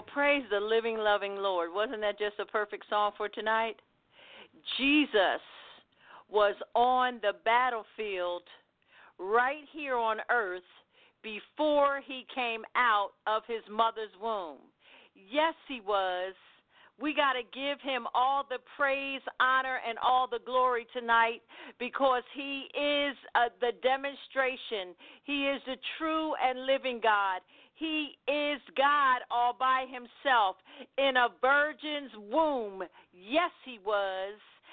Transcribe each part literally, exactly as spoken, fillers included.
praise the living, loving Lord. Wasn't that just a perfect song for tonight? Jesus was on the battlefield right here on earth before he came out of his mother's womb. Yes, he was. We got to give him all the praise, honor, and all the glory tonight because he is uh, the demonstration. He is the true and living God. He is God all by himself in a virgin's womb. Yes, he was.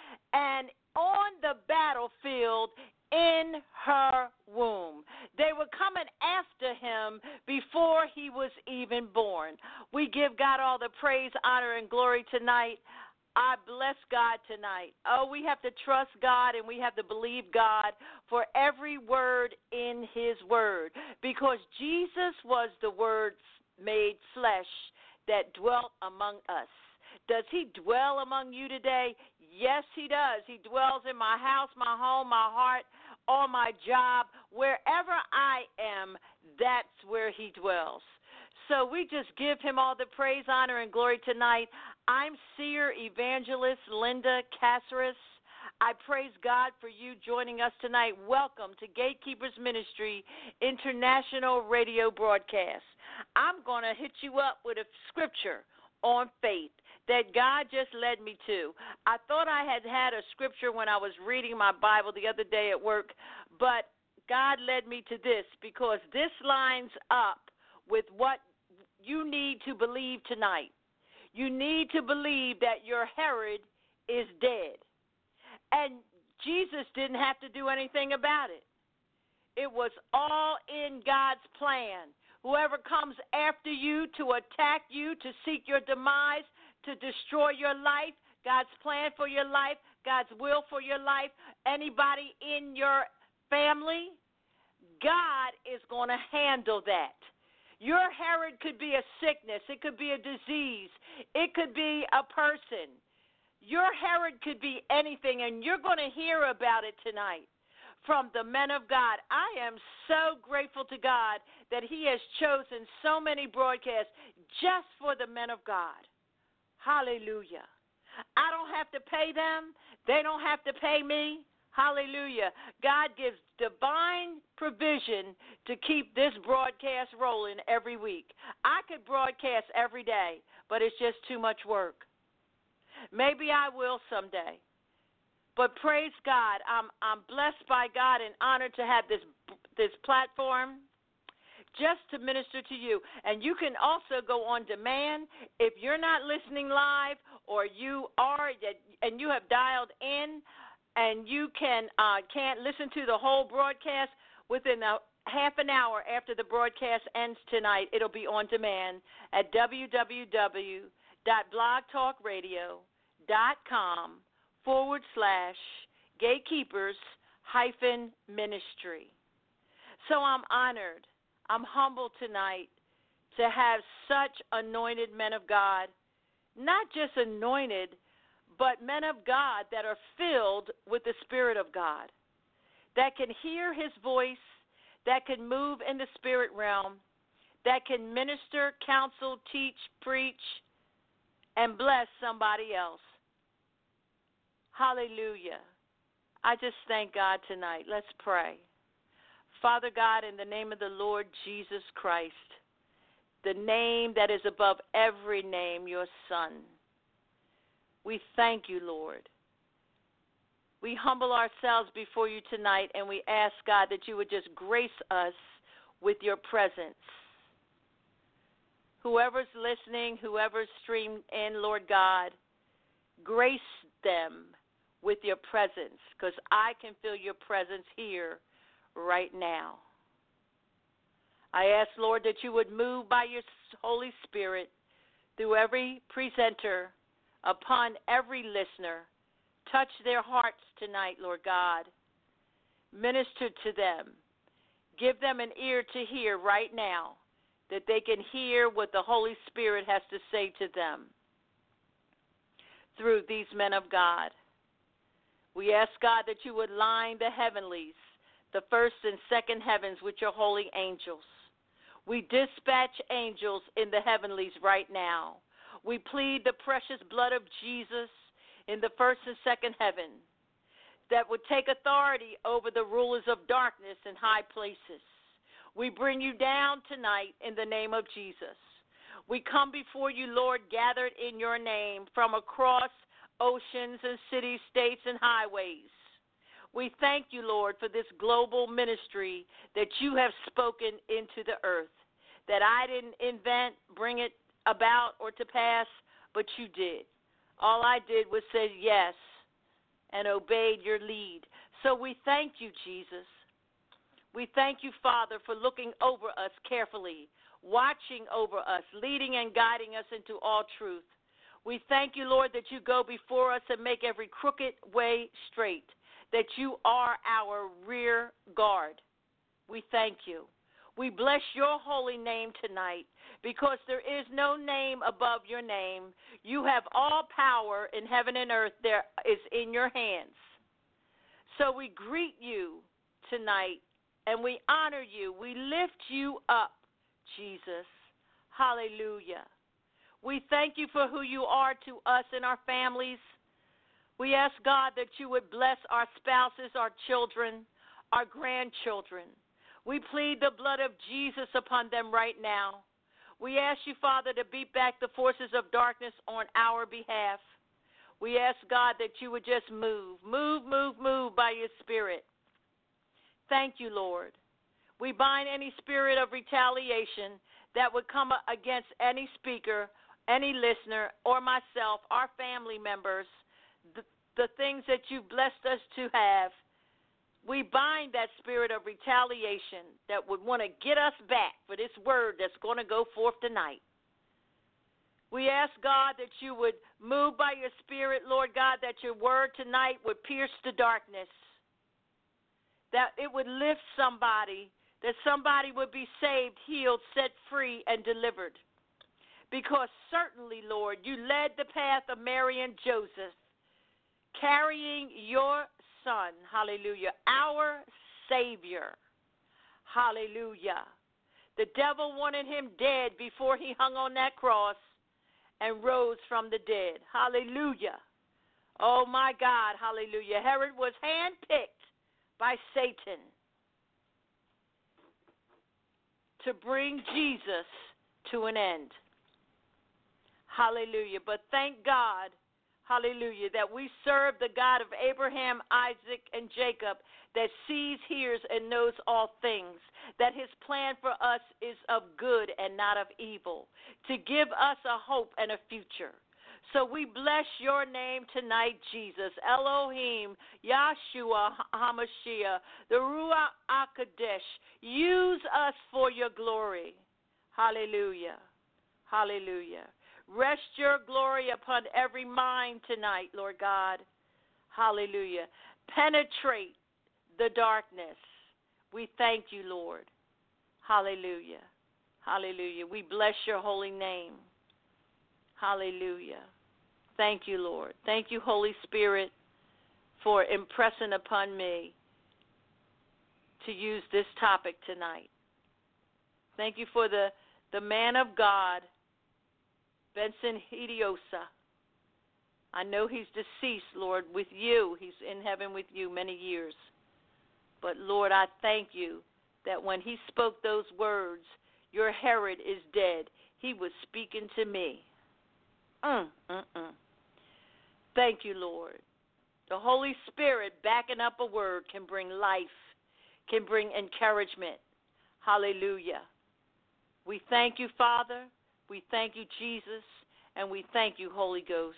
And on the battlefield in her womb. They were coming after him before he was even born. We give God all the praise, honor, and glory tonight. I bless God tonight. Oh, we have to trust God and we have to believe God for every word in his word because Jesus was the word made flesh that dwelt among us. Does he dwell among you today? Yes, he does. He dwells in my house, my home, my heart, on my job. Wherever I am, that's where he dwells. So we just give him all the praise, honor, and glory tonight. I'm seer evangelist Linda Caceres. I praise God for you joining us tonight. Welcome to Gatekeepers Ministry International Radio Broadcast. I'm going to hit you up with a scripture on faith that God just led me to. I thought I had had a scripture when I was reading my Bible the other day at work, but God led me to this because this lines up with what you need to believe tonight. You need to believe that your Herod is dead. And Jesus didn't have to do anything about it. It was all in God's plan. Whoever comes after you to attack you, to seek your demise, to destroy your life, God's plan for your life, God's will for your life, anybody in your family, God is going to handle that. Your Herod could be a sickness. It could be a disease. It could be a person. Your Herod could be anything, and you're going to hear about it tonight from the men of God. I am so grateful to God that he has chosen so many broadcasts just for the men of God. Hallelujah. I don't have to pay them. They don't have to pay me. Hallelujah. God gives divine provision to keep this broadcast rolling every week. I could broadcast every day, but it's just too much work. Maybe I will someday. But praise God, I'm I'm blessed by God and honored to have this this platform just to minister to you. And you can also go on demand if you're not listening live or you are and you have dialed in and you can uh, can't listen to the whole broadcast within a half an hour after the broadcast ends tonight. It'll be on demand at w w w dot blog talk radio dot com forward slash gatekeepers hyphen ministry. So I'm honored. I'm humbled tonight to have such anointed men of God, not just anointed, but men of God that are filled with the Spirit of God, that can hear his voice, that can move in the spirit realm, that can minister, counsel, teach, preach, and bless somebody else. Hallelujah. I just thank God tonight. Let's pray. Father God, in the name of the Lord Jesus Christ, the name that is above every name, your Son, we thank you, Lord. We humble ourselves before you tonight, and we ask, God, that you would just grace us with your presence. Whoever's listening, whoever's streamed in, Lord God, grace them with your presence, because I can feel your presence here right now. I ask, Lord, that you would move by your Holy Spirit through every presenter, upon every listener. Touch their hearts tonight, Lord God. Minister to them. Give them an ear to hear right now, that they can hear what the Holy Spirit has to say to them through these men of God. We ask, God, that you would line the heavenlies, the first and second heavens, with your holy angels. We dispatch angels in the heavenlies right now. We plead the precious blood of Jesus in the first and second heaven that would take authority over the rulers of darkness in high places. We bring you down tonight in the name of Jesus. We come before you, Lord, gathered in your name from across oceans and cities, states, and highways. We thank you, Lord, for this global ministry that you have spoken into the earth, that I didn't invent, bring it about, or to pass, but you did. All I did was say yes and obeyed your lead. So we thank you, Jesus. We thank you, Father, for looking over us carefully, watching over us, leading and guiding us into all truth. We thank you, Lord, that you go before us and make every crooked way straight, that you are our rear guard. We thank you. We bless your holy name tonight because there is no name above your name. You have all power in heaven and earth there is in your hands. So we greet you tonight and we honor you. We lift you up, Jesus. Hallelujah. We thank you for who you are to us and our families. We ask, God, that you would bless our spouses, our children, our grandchildren. We plead the blood of Jesus upon them right now. We ask you, Father, to beat back the forces of darkness on our behalf. We ask, God, that you would just move, move, move, move by your Spirit. Thank you, Lord. We bind any spirit of retaliation that would come against any speaker, any listener, or myself, our family members, the, the things that you've blessed us to have. We bind that spirit of retaliation that would want to get us back for this word that's going to go forth tonight. We ask, God, that you would move by your Spirit, Lord God, that your word tonight would pierce the darkness, that it would lift somebody, that somebody would be saved, healed, set free, and delivered. Because certainly, Lord, you led the path of Mary and Joseph, carrying your Son, hallelujah, our Savior, hallelujah. The devil wanted him dead before he hung on that cross and rose from the dead, hallelujah. Oh, my God, hallelujah. Herod was handpicked by Satan to bring Jesus to an end, hallelujah. But thank God, hallelujah, that we serve the God of Abraham, Isaac, and Jacob that sees, hears, and knows all things, that his plan for us is of good and not of evil, to give us a hope and a future. So we bless your name tonight, Jesus, Elohim, Yahshua HaMashiach, the Ruach HaKodesh. Use us for your glory. Hallelujah. Hallelujah. Rest your glory upon every mind tonight, Lord God. Hallelujah. Penetrate the darkness. We thank you, Lord. Hallelujah. Hallelujah. We bless your holy name. Hallelujah. Thank you, Lord. Thank you, Holy Spirit, for impressing upon me to use this topic tonight. Thank you for the, the man of God, Benson Hidiosa. I know he's deceased, Lord, with you. He's in heaven with you many years. But, Lord, I thank you that when he spoke those words, your Herod is dead, he was speaking to me. Mm, mm, mm. Thank you, Lord. The Holy Spirit backing up a word can bring life, can bring encouragement. Hallelujah. We thank you, Father. We thank you, Jesus, and we thank you, Holy Ghost,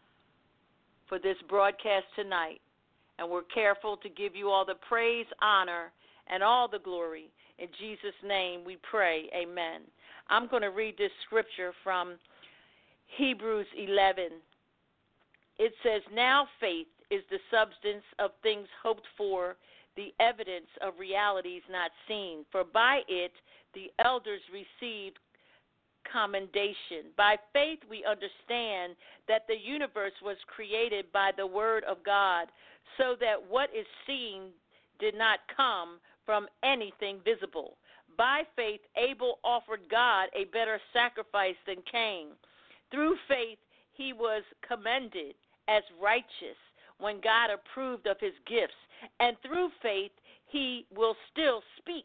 for this broadcast tonight. And we're careful to give you all the praise, honor, and all the glory. In Jesus' name we pray, amen. I'm going to read this scripture from Hebrews eleven. It says, now faith is the substance of things hoped for, the evidence of realities not seen. For by it the elders received commendation. By faith we understand that the universe was created by the word of God, so that what is seen did not come from anything visible. By faith, Abel offered God a better sacrifice than Cain. Through faith, he was commended as righteous when God approved of his gifts. And through faith, he will still speak.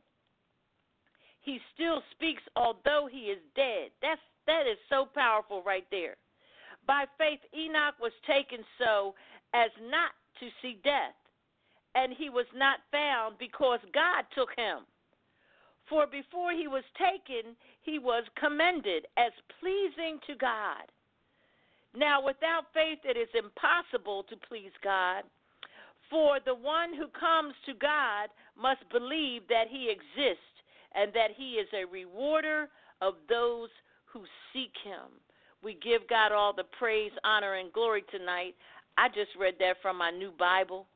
He still speaks although he is dead. That's, that is so powerful right there. By faith, Enoch was taken so as not to see death, and he was not found because God took him. For before he was taken, he was commended as pleasing to God. Now, without faith, it is impossible to please God. For the one who comes to God must believe that he exists and that he is a rewarder of those who seek him. We give God all the praise, honor, and glory tonight. I just read that from my new Bible,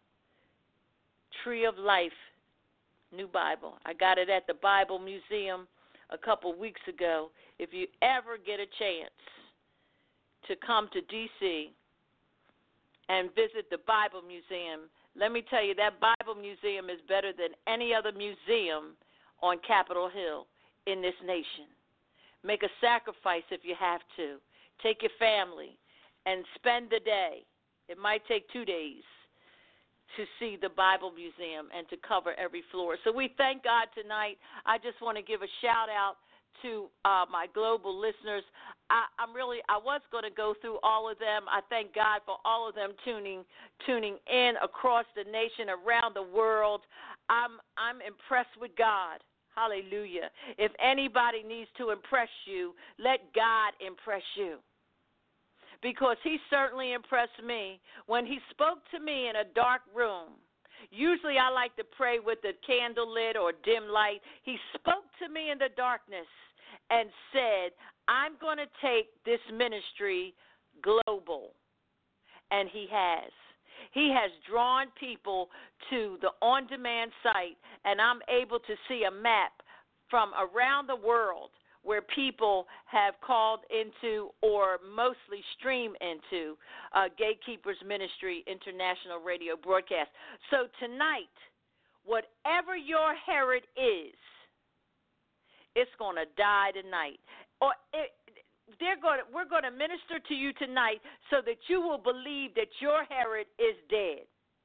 Tree of Life, new Bible. I got it at the Bible Museum a couple weeks ago. If you ever get a chance to come to D C and visit the Bible Museum, let me tell you, that Bible Museum is better than any other museum on Capitol Hill in this nation. Make a sacrifice if you have to. Take your family and spend the day. It might take two days to see the Bible Museum and to cover every floor. So we thank God tonight. I just want to give a shout out to uh, my global listeners. I, I'm really, I was going to go through all of them. I thank God for all of them tuning, tuning in across the nation, around the world. I'm, I'm impressed with God. Hallelujah. If anybody needs to impress you, let God impress you. Because he certainly impressed me when he spoke to me in a dark room. Usually I like to pray with a candle lit or dim light. He spoke to me in the darkness and said, I'm going to take this ministry global. And he has. He has drawn people to the on-demand site, and I'm able to see a map from around the world where people have called into or mostly stream into uh, Gatekeepers Ministry International Radio broadcast. So tonight, whatever your Herod is, it's going to die tonight. Or it, they're going to, we're going to minister to you tonight so that you will believe that your Herod is dead.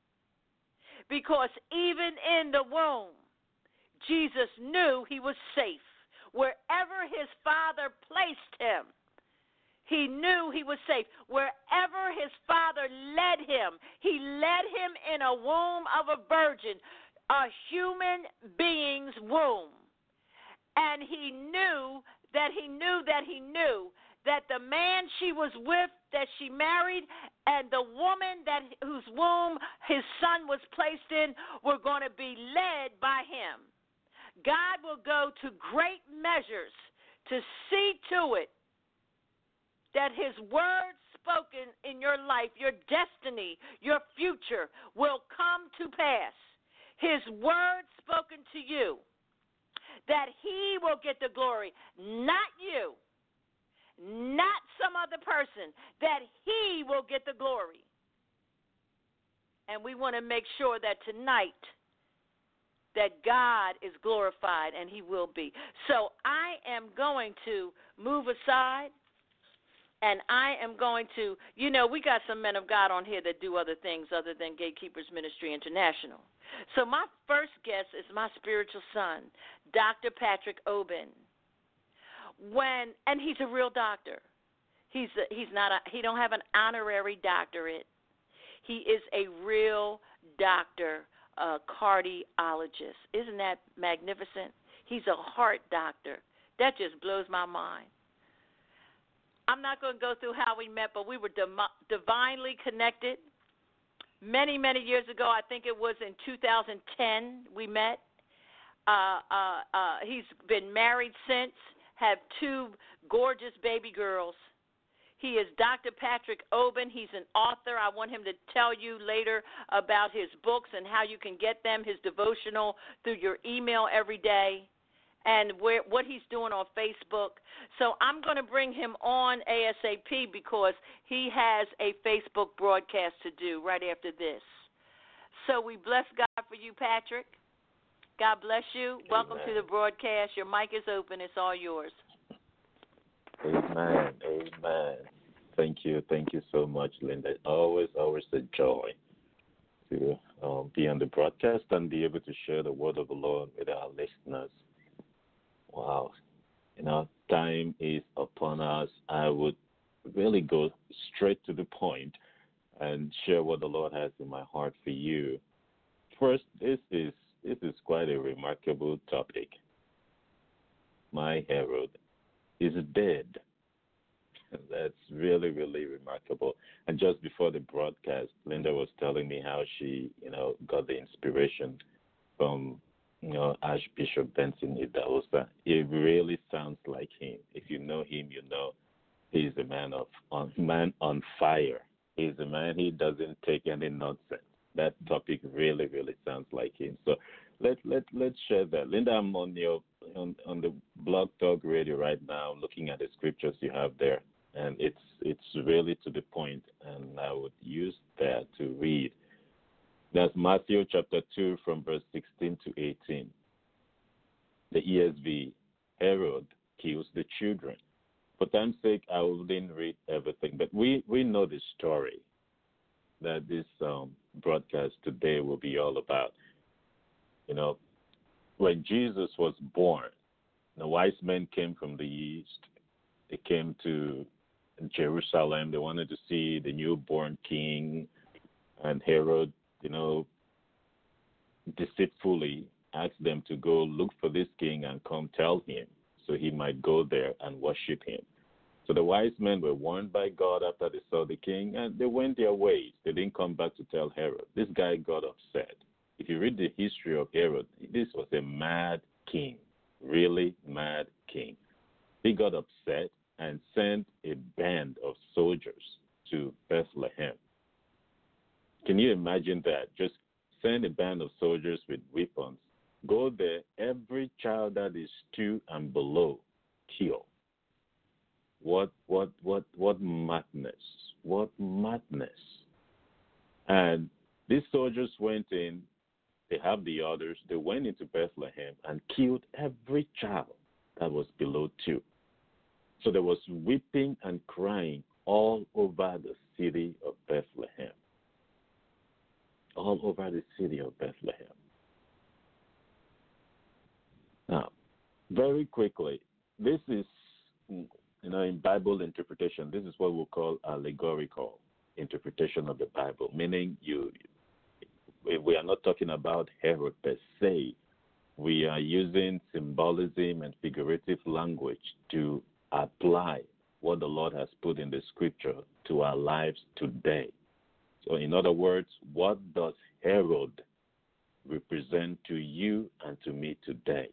Because even in the womb, Jesus knew he was safe. Wherever his father placed him, he knew he was safe. Wherever his father led him, he led him in a womb of a virgin, a human being's womb. And he knew that he knew that he knew that the man she was with, that she married, and the woman that whose womb his son was placed in were going to be led by him. God will go to great measures to see to it that his word spoken in your life, your destiny, your future will come to pass. His word spoken to you, that he will get the glory, not you, not some other person, that he will get the glory. And we want to make sure that tonight that God is glorified, and he will be. So I am going to move aside, and I am going to, you know, we got some men of God on here that do other things other than Gatekeepers Ministry International. So my first guest is my spiritual son, Doctor Patrick Oben. When, and he's a real doctor. He's a, he's not a, he don't have an honorary doctorate. He is a real doctor. A cardiologist. Isn't that magnificent? He's a heart doctor. That just blows my mind. I'm not going to go through how we met, but we were divinely connected. Many, many years ago, I think it was in two thousand ten we met. Uh, uh, uh, he's been married since, have two gorgeous baby girls. He is Doctor Patrick Oben. He's an author. I want him to tell you later about his books and how you can get them, his devotional through your email every day, and where, what he's doing on Facebook. So I'm going to bring him on ASAP because he has a Facebook broadcast to do right after this. So we bless God for you, Patrick. God bless you. Welcome Amen. to the broadcast. Your mic is open. It's all yours. Amen. Amen. Thank you. Thank you so much, Linda. Always, always a joy to um, be on the broadcast and be able to share the word of the Lord with our listeners. Wow. You know, time is upon us. I would really go straight to the point and share what the Lord has in my heart for you. First, this is this is quite a remarkable topic. My Herod is dead. That's really, really remarkable. And just before the broadcast, Linda was telling me how she, you know, got the inspiration from, you know, Archbishop Benson Idahosa. It really sounds like him. If you know him, you know he's a man of on man on fire. He's a man, he doesn't take any nonsense. That topic really, really sounds like him. So let let let's share that. Linda, I'm on your on, on the Blog Talk Radio right now, looking at the scriptures you have there, and it's it's really to the point, and I would use that to read. That's Matthew chapter two from verse sixteen to eighteen. The E S V, Herod kills the children. For time's sake, I wouldn't read everything, but we, we know the story that this um, broadcast today will be all about. You know, when Jesus was born, the wise men came from the east. They came to Jerusalem. They wanted to see the newborn king. And Herod, you know, deceitfully asked them to go look for this king and come tell him so he might go there and worship him. So the wise men were warned by God after they saw the king, and they went their ways. They didn't come back to tell Herod. This guy got upset. If you read the history of Herod, this was a mad king, really mad king. He got upset and sent a band of soldiers to Bethlehem. Can you imagine that? Just send a band of soldiers with weapons. Go there, every child that is two and below, kill. What, what, what, what madness! What madness! And these soldiers went in. They have the others. They went into Bethlehem and killed every child that was below two. So there was weeping and crying all over the city of Bethlehem. All over the city of Bethlehem. Now, very quickly, this is, you know, in Bible interpretation, this is what we call allegorical interpretation of the Bible, meaning you, we are not talking about Herod per se. We are using symbolism and figurative language to apply what the Lord has put in the scripture to our lives today. So in other words, what does Herod represent to you and to me today?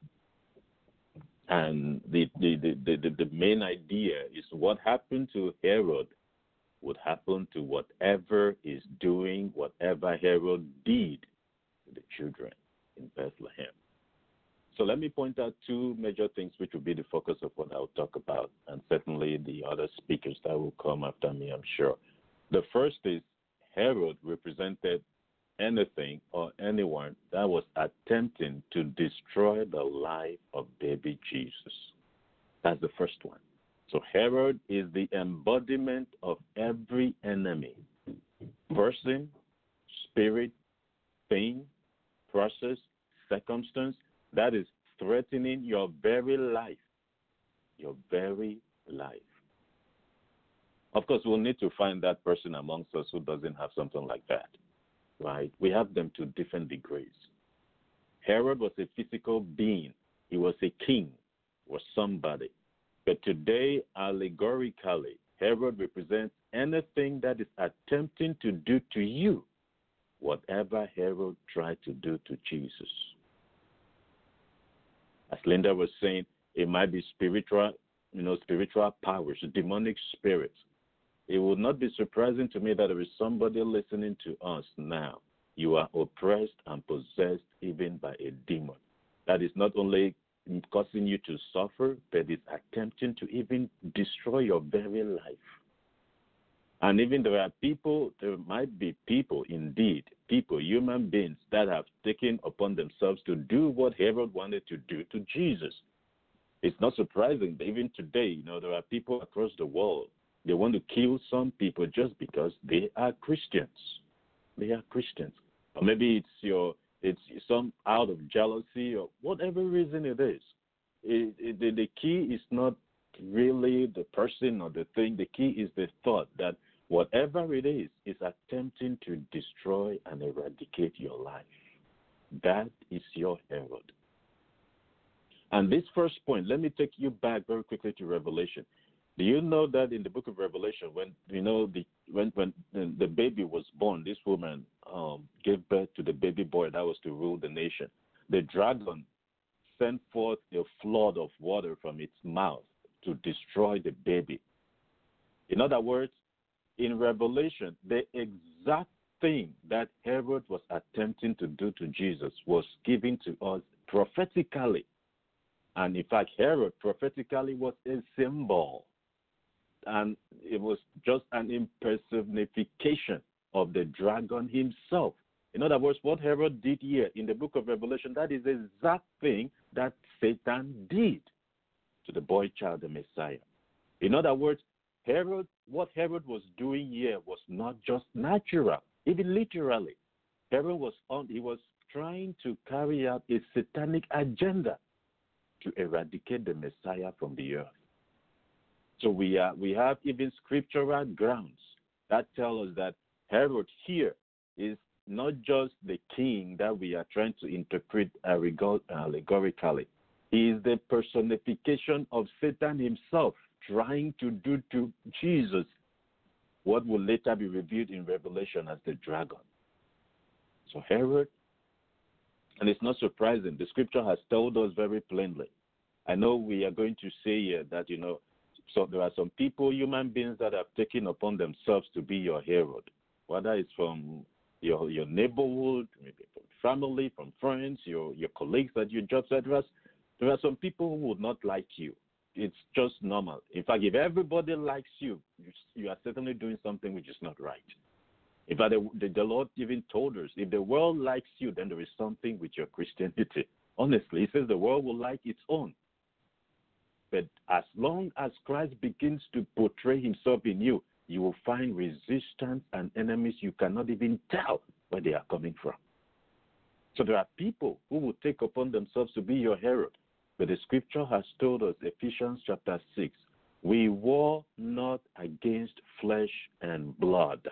And the, the, the, the, the main idea is what happened to Herod would happen to whatever is doing, whatever Herod did to the children in Bethlehem. So let me point out two major things which will be the focus of what I'll talk about, and certainly the other speakers that will come after me, I'm sure. The first is Herod represented anything or anyone that was attempting to destroy the life of baby Jesus. That's the first one. So Herod is the embodiment of every enemy, person, spirit, thing, process, circumstance that is threatening your very life, your very life. Of course, we'll need to find that person amongst us who doesn't have something like that, right? We have them to different degrees. Herod was a physical being. He was a king, was somebody. But today, allegorically, Herod represents anything that is attempting to do to you whatever Herod tried to do to Jesus. As Linda was saying, it might be spiritual, you know, spiritual powers, demonic spirits. It would not be surprising to me that there is somebody listening to us now. You are oppressed and possessed even by a demon. That is not only causing you to suffer, but is attempting to even destroy your very life. And even there are people, there might be people indeed people, human beings, that have taken upon themselves to do what Herod wanted to do to Jesus. It's not surprising that even today, you know, there are people across the world, they want to kill some people just because they are Christians. They are Christians. Or maybe it's your it's some out of jealousy or whatever reason it is. It, it, the, the key is not really the person or the thing. The key is the thought that whatever it is, is attempting to destroy and eradicate your life. That is your Herod. And this first point, let me take you back very quickly to Revelation. Do you know that in the book of Revelation, when you know the when when the baby was born, this woman um, gave birth to the baby boy that was to rule the nation. The dragon sent forth a flood of water from its mouth to destroy the baby. In other words, in Revelation, the exact thing that Herod was attempting to do to Jesus was given to us prophetically. And in fact, Herod prophetically was a symbol. And it was just an impersonification of the dragon himself. In other words, what Herod did here in the book of Revelation, that is the exact thing that Satan did to the boy child, the Messiah. In other words, Herod, what Herod was doing here was not just natural, even literally. Herod was on, he was trying to carry out a satanic agenda to eradicate the Messiah from the earth. So we are, we have even scriptural grounds that tell us that Herod here is not just the king that we are trying to interpret allegorically. He is the personification of Satan himself, trying to do to Jesus what will later be revealed in Revelation as the dragon. So Herod, and it's not surprising, the scripture has told us very plainly. I know we are going to say here that, you know, so there are some people, human beings, that have taken upon themselves to be your Herod, whether it's from your your neighborhood, maybe from family, from friends, your, your colleagues at your job. So there are, there are some people who would not like you. It's just normal. In fact, if everybody likes you, you, you are certainly doing something which is not right. In fact, the, the, the Lord even told us, if the world likes you, then there is something with your Christianity. Honestly, he says the world will like its own. But as long as Christ begins to portray himself in you, you will find resistance and enemies you cannot even tell where they are coming from. So there are people who will take upon themselves to be your Herod. But the scripture has told us, Ephesians chapter six, we war not against flesh and blood.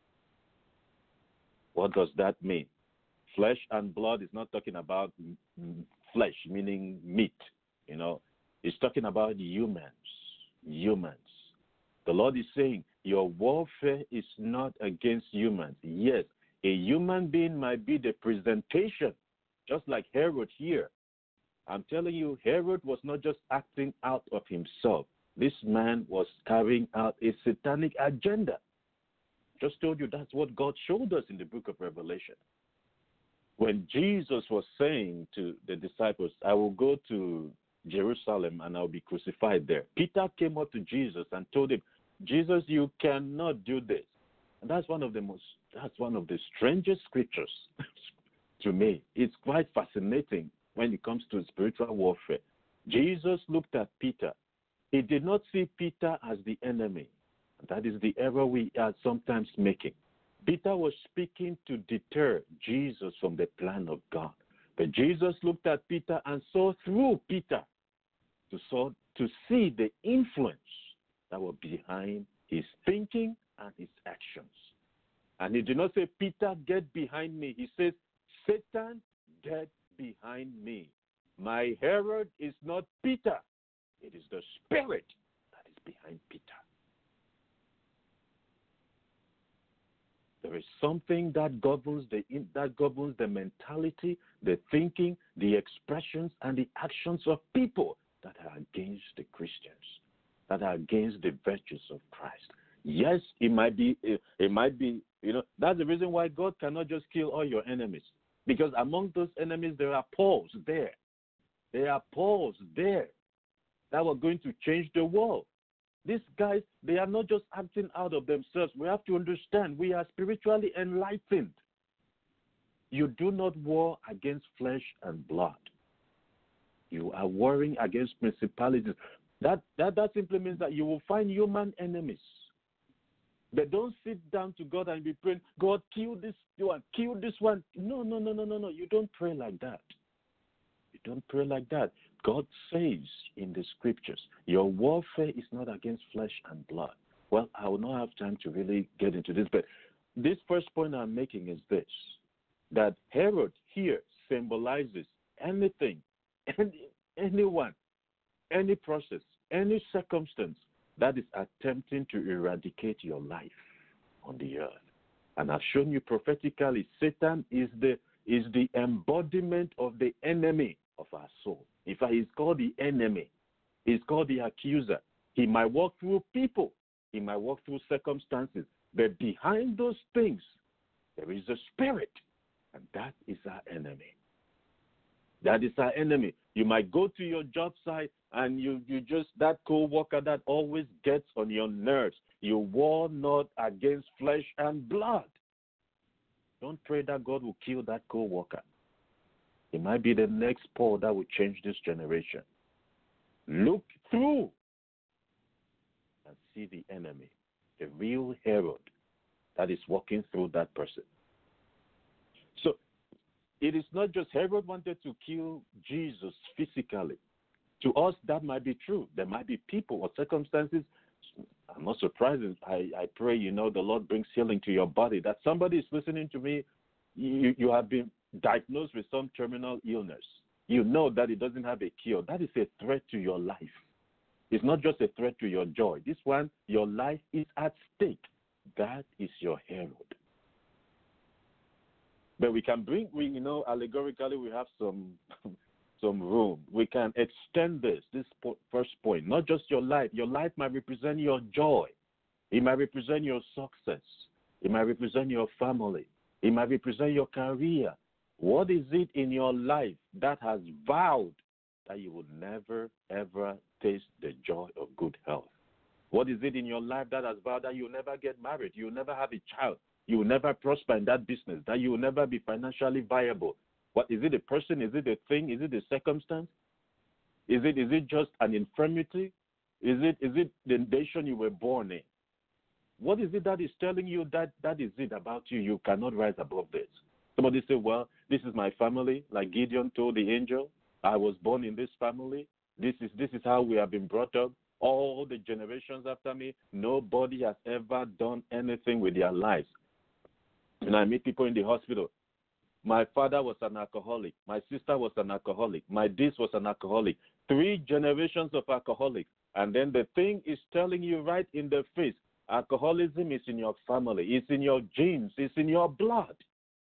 What does that mean? Flesh and blood is not talking about flesh, meaning meat, you know. It's talking about humans, humans. The Lord is saying your warfare is not against humans. Yes, a human being might be the presentation, just like Herod here. I'm telling you, Herod was not just acting out of himself. This man was carrying out a satanic agenda. Just told you that's what God showed us in the book of Revelation. When Jesus was saying to the disciples, I will go to Jerusalem and I'll be crucified there, Peter came up to Jesus and told him, Jesus, you cannot do this. And that's one of the most, that's one of the strangest scriptures to me. It's quite fascinating when it comes to spiritual warfare. Jesus looked at Peter. He did not see Peter as the enemy. That is the error we are sometimes making. Peter was speaking to deter Jesus from the plan of God. But Jesus looked at Peter and saw through Peter to, saw, to see the influence that was behind his thinking and his actions. And he did not say, Peter, get behind me. He says, Satan, get behind me. My Herod is not Peter. It is the spirit that is behind Peter. There is something that governs the that governs the mentality, the thinking, the expressions, and the actions of people that are against the Christians, that are against the virtues of Christ. Yes, it might be, it, it might be, you know, that's the reason why God cannot just kill all your enemies. Because among those enemies, there are Pauls there. There are Pauls there that were going to change the world. These guys, they are not just acting out of themselves. We have to understand we are spiritually enlightened. You do not war against flesh and blood. You are warring against principalities. That, that, that simply means that you will find human enemies. But don't sit down to God and be praying, God, kill this one, kill this one. No, no, no, no, no, no. You don't pray like that. You don't pray like that. God says in the scriptures, your warfare is not against flesh and blood. Well, I will not have time to really get into this, but this first point I'm making is this, that Herod here symbolizes anything, any, anyone, any process, any circumstance that is attempting to eradicate your life on the earth. And I've shown you prophetically, Satan is the is the embodiment of the enemy of our soul. In fact, he's called the enemy. He's called the accuser. He might walk through people. He might walk through circumstances. But behind those things, there is a spirit. And that is our enemy. That is our enemy. You might go to your job site and you, you just, that co-worker that always gets on your nerves. You war not against flesh and blood. Don't pray that God will kill that co-worker. It might be the next Paul that will change this generation. Look through and see the enemy, the real Herod that is walking through that person. So it is not just Herod wanted to kill Jesus physically. To us, that might be true. There might be people or circumstances. I'm not surprised. I, I pray, you know, the Lord brings healing to your body. That somebody is listening to me, you, you have been diagnosed with some terminal illness. You know that it doesn't have a cure. That is a threat to your life. It's not just a threat to your joy. This one, your life is at stake. That is your Herod. But we can bring, we, you know, allegorically, we have some some room. We can extend this, this po- first point, not just your life. Your life might represent your joy. It might represent your success. It might represent your family. It might represent your career. What is it in your life that has vowed that you will never, ever taste the joy of good health? What is it in your life that has vowed that you will never get married, you will never have a child, you will never prosper in that business, that you will never be financially viable? What is it, a person? Is it a thing? Is it a circumstance? Is it is it just an infirmity? Is it is it the nation you were born in? What is it that is telling you that that is it about you? You cannot rise above this. Somebody say, well, this is my family, like Gideon told the angel. I was born in this family. This is this is how we have been brought up. All the generations after me, nobody has ever done anything with their lives. And I meet people in the hospital. My father was an alcoholic. My sister was an alcoholic. My this was an alcoholic. Three generations of alcoholics. And then the thing is telling you right in the face, alcoholism is in your family. It's in your genes. It's in your blood.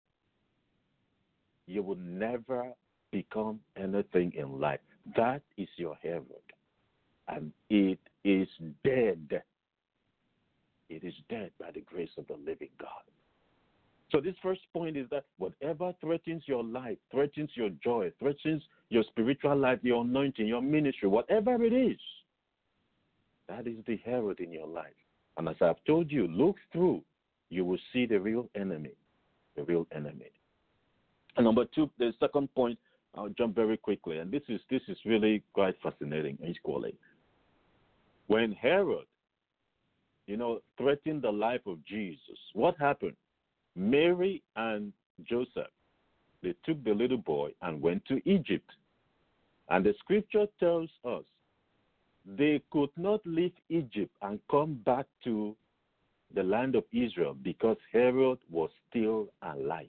You will never become anything in life. That is your Herod. And it is dead. It is dead by the grace of the living God. So this first point is that whatever threatens your life, threatens your joy, threatens your spiritual life, your anointing, your ministry, whatever it is, that is the Herod in your life. And as I've told you, look through, you will see the real enemy, the real enemy. And number two, the second point, I'll jump very quickly, and this is this is really quite fascinating equally. When Herod, you know, threatened the life of Jesus, what happened? Mary and Joseph, they took the little boy and went to Egypt. And the scripture tells us they could not leave Egypt and come back to the land of Israel because Herod was still alive.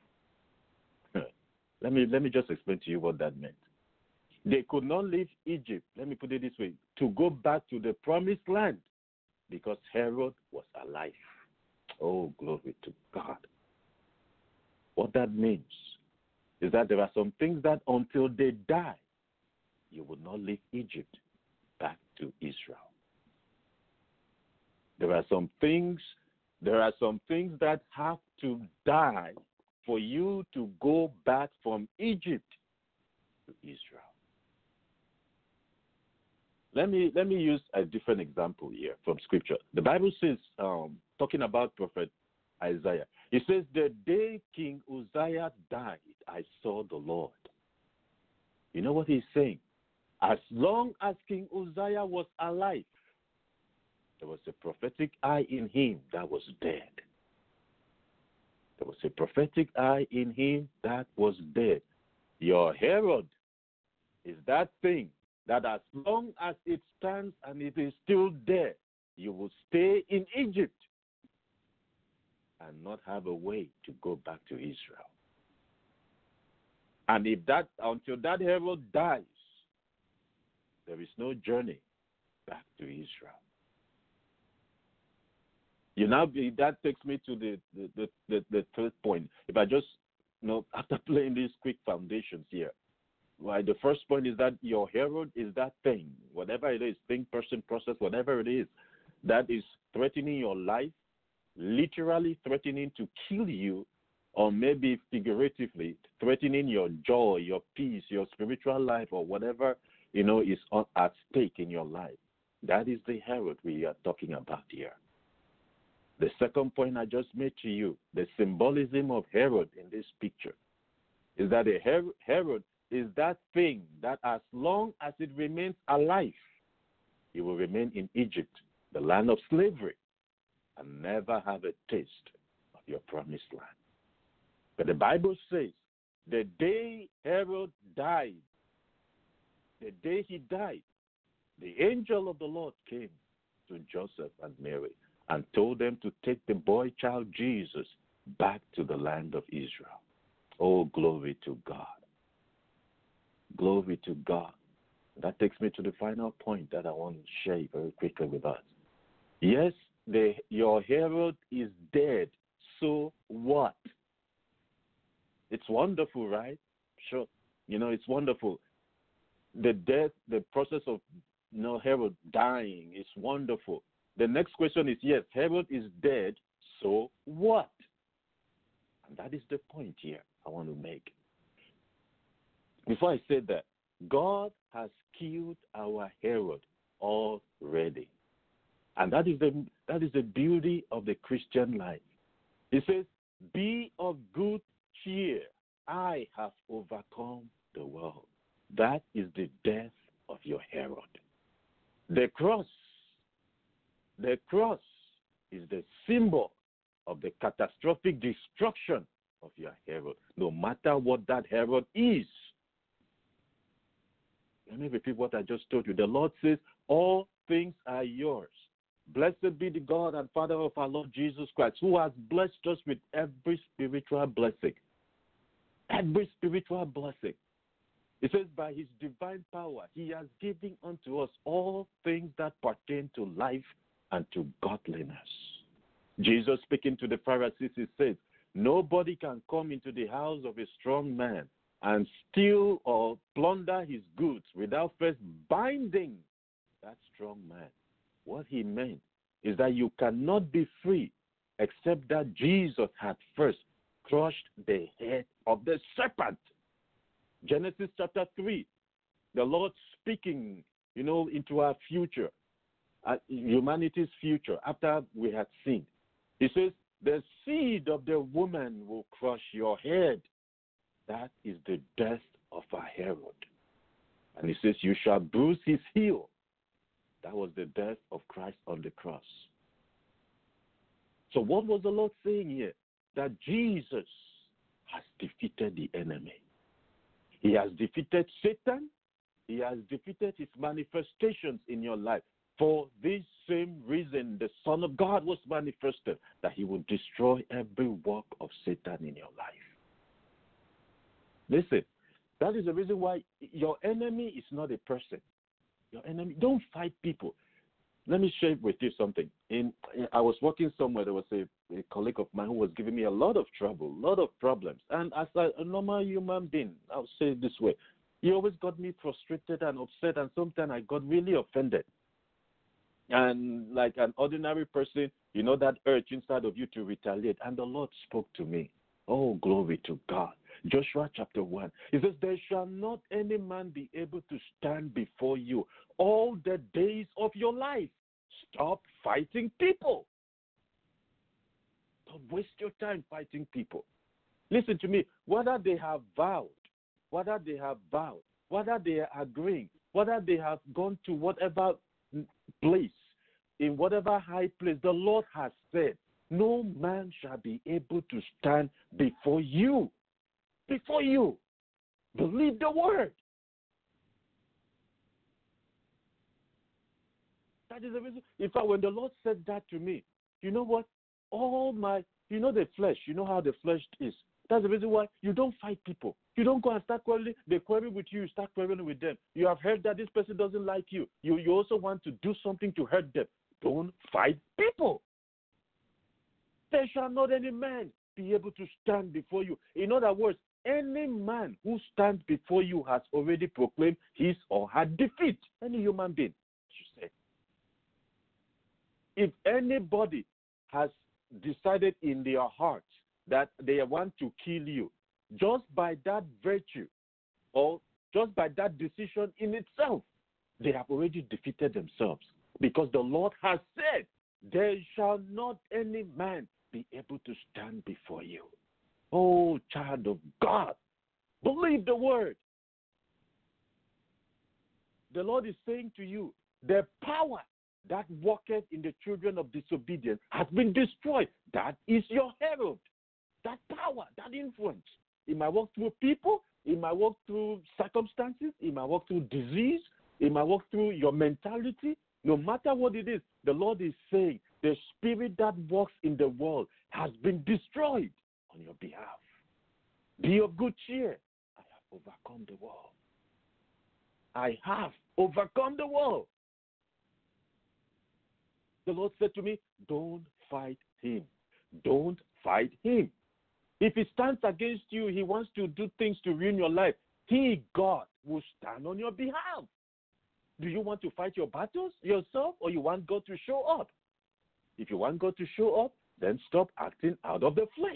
Let me, let me just explain to you what that meant. They could not leave Egypt, let me put it this way, to go back to the promised land because Herod was alive. Oh, glory to God. What that means is that there are some things that until they die, you will not leave Egypt back to Israel. There are some things, there are some things that have to die for you to go back from Egypt to Israel. Let me let me use a different example here from Scripture. The Bible says, um, talking about Prophet Isaiah. It says, the day King Uzziah died, I saw the Lord. You know what he's saying? As long as King Uzziah was alive, there was a prophetic eye in him that was dead. There was a prophetic eye in him that was dead. Your Herod is that thing that as long as it stands and it is still there, you will stay in Egypt and not have a way to go back to Israel. And if that, until that Herod dies, there is no journey back to Israel. You know, that takes me to the, the, the, the, the third point. If I just, you know, after playing these quick foundations here, right, the first point is that your Herod is that thing, whatever it is, thing, person, process, whatever it is, that is threatening your life, literally threatening to kill you, or maybe figuratively threatening your joy, your peace, your spiritual life, or whatever, you know, is on, at stake in your life. That is the Herod we are talking about here. The second point I just made to you, the symbolism of Herod in this picture, is that a Her- Herod is that thing that as long as it remains alive, it will remain in Egypt, the land of slavery, and never have a taste of your promised land. But the Bible says, the day Herod died, the day he died, the angel of the Lord came to Joseph and Mary and told them to take the boy child Jesus back to the land of Israel. Oh, glory to God. Glory to God. That takes me to the final point that I want to share very quickly with us. Yes, the, your Herod is dead. So what? It's wonderful, right? Sure. You know, it's wonderful. The death, the process of, you know, Herod dying is wonderful. The next question is, yes, Herod is dead, so what? And that is the point here I want to make. Before I say that, God has killed our Herod already. And that is the that is the beauty of the Christian life. He says, be of good cheer. I have overcome the world. That is the death of your Herod. The cross, the cross is the symbol of the catastrophic destruction of your Herod, no matter what that Herod is. Let me repeat what I just told you. The Lord says, all things are yours. Blessed be the God and Father of our Lord Jesus Christ, who has blessed us with every spiritual blessing. Every spiritual blessing. It says, by his divine power, he has given unto us all things that pertain to life and to godliness. Jesus speaking to the Pharisees, he says, nobody can come into the house of a strong man and steal or plunder his goods without first binding that strong man. What he meant is that you cannot be free except that Jesus had first crushed the head of the serpent. Genesis chapter three, the Lord speaking, you know, into our future, uh, humanity's future, after we had sinned. He says, the seed of the woman will crush your head. That is the death of our Herod. And he says, you shall bruise his heel. That was the death of Christ on the cross. So what was the Lord saying here? That Jesus has defeated the enemy. He has defeated Satan. He has defeated his manifestations in your life. For this same reason, the Son of God was manifested, that he would destroy every work of Satan in your life. Listen, that is the reason why your enemy is not a person. Your enemy, don't fight people. Let me share with you something. In, I was working somewhere, there was a, a colleague of mine who was giving me a lot of trouble, a lot of problems. And as a, a normal human being, I'll say it this way, he always got me frustrated and upset, and sometimes I got really offended. And like an ordinary person, you know that urge inside of you to retaliate. And the Lord spoke to me. Oh, glory to God. Joshua chapter one. He says, there shall not any man be able to stand before you all the days of your life. Stop fighting people. Stop waste your time fighting people. Listen to me. Whether they have vowed, whether they have vowed, whether they are agreeing, whether they have gone to whatever place, in whatever high place, the Lord has said, no man shall be able to stand before you. Before you. Believe the word. That is the reason. In fact, when the Lord said that to me, you know what? All my, you know the flesh, you know how the flesh is. That's the reason why you don't fight people. You don't go and start quarreling. They quarrel with you, you start quarreling with them. You have heard that this person doesn't like you. You, you also want to do something to hurt them. Don't fight people. There shall not any man be able to stand before you. In other words, any man who stands before you has already proclaimed his or her defeat. Any human being, I should say. If anybody has decided in their heart that they want to kill you, just by that virtue or just by that decision in itself, they have already defeated themselves. Because the Lord has said, there shall not any man be able to stand before you. Oh, child of God, believe the word. The Lord is saying to you, the power that walketh in the children of disobedience has been destroyed. That is your herald. That power, that influence. It might walk through people, it might walk through circumstances, it might walk through disease, it might walk through your mentality. No matter what it is, the Lord is saying the spirit that walks in the world has been destroyed on your behalf. Be of good cheer. I have overcome the world. I have overcome the world. The Lord said to me, don't fight him. Don't fight him. If he stands against you, he wants to do things to ruin your life. He, God, will stand on your behalf. Do you want to fight your battles yourself, or you want God to show up? If you want God to show up, then stop acting out of the flesh.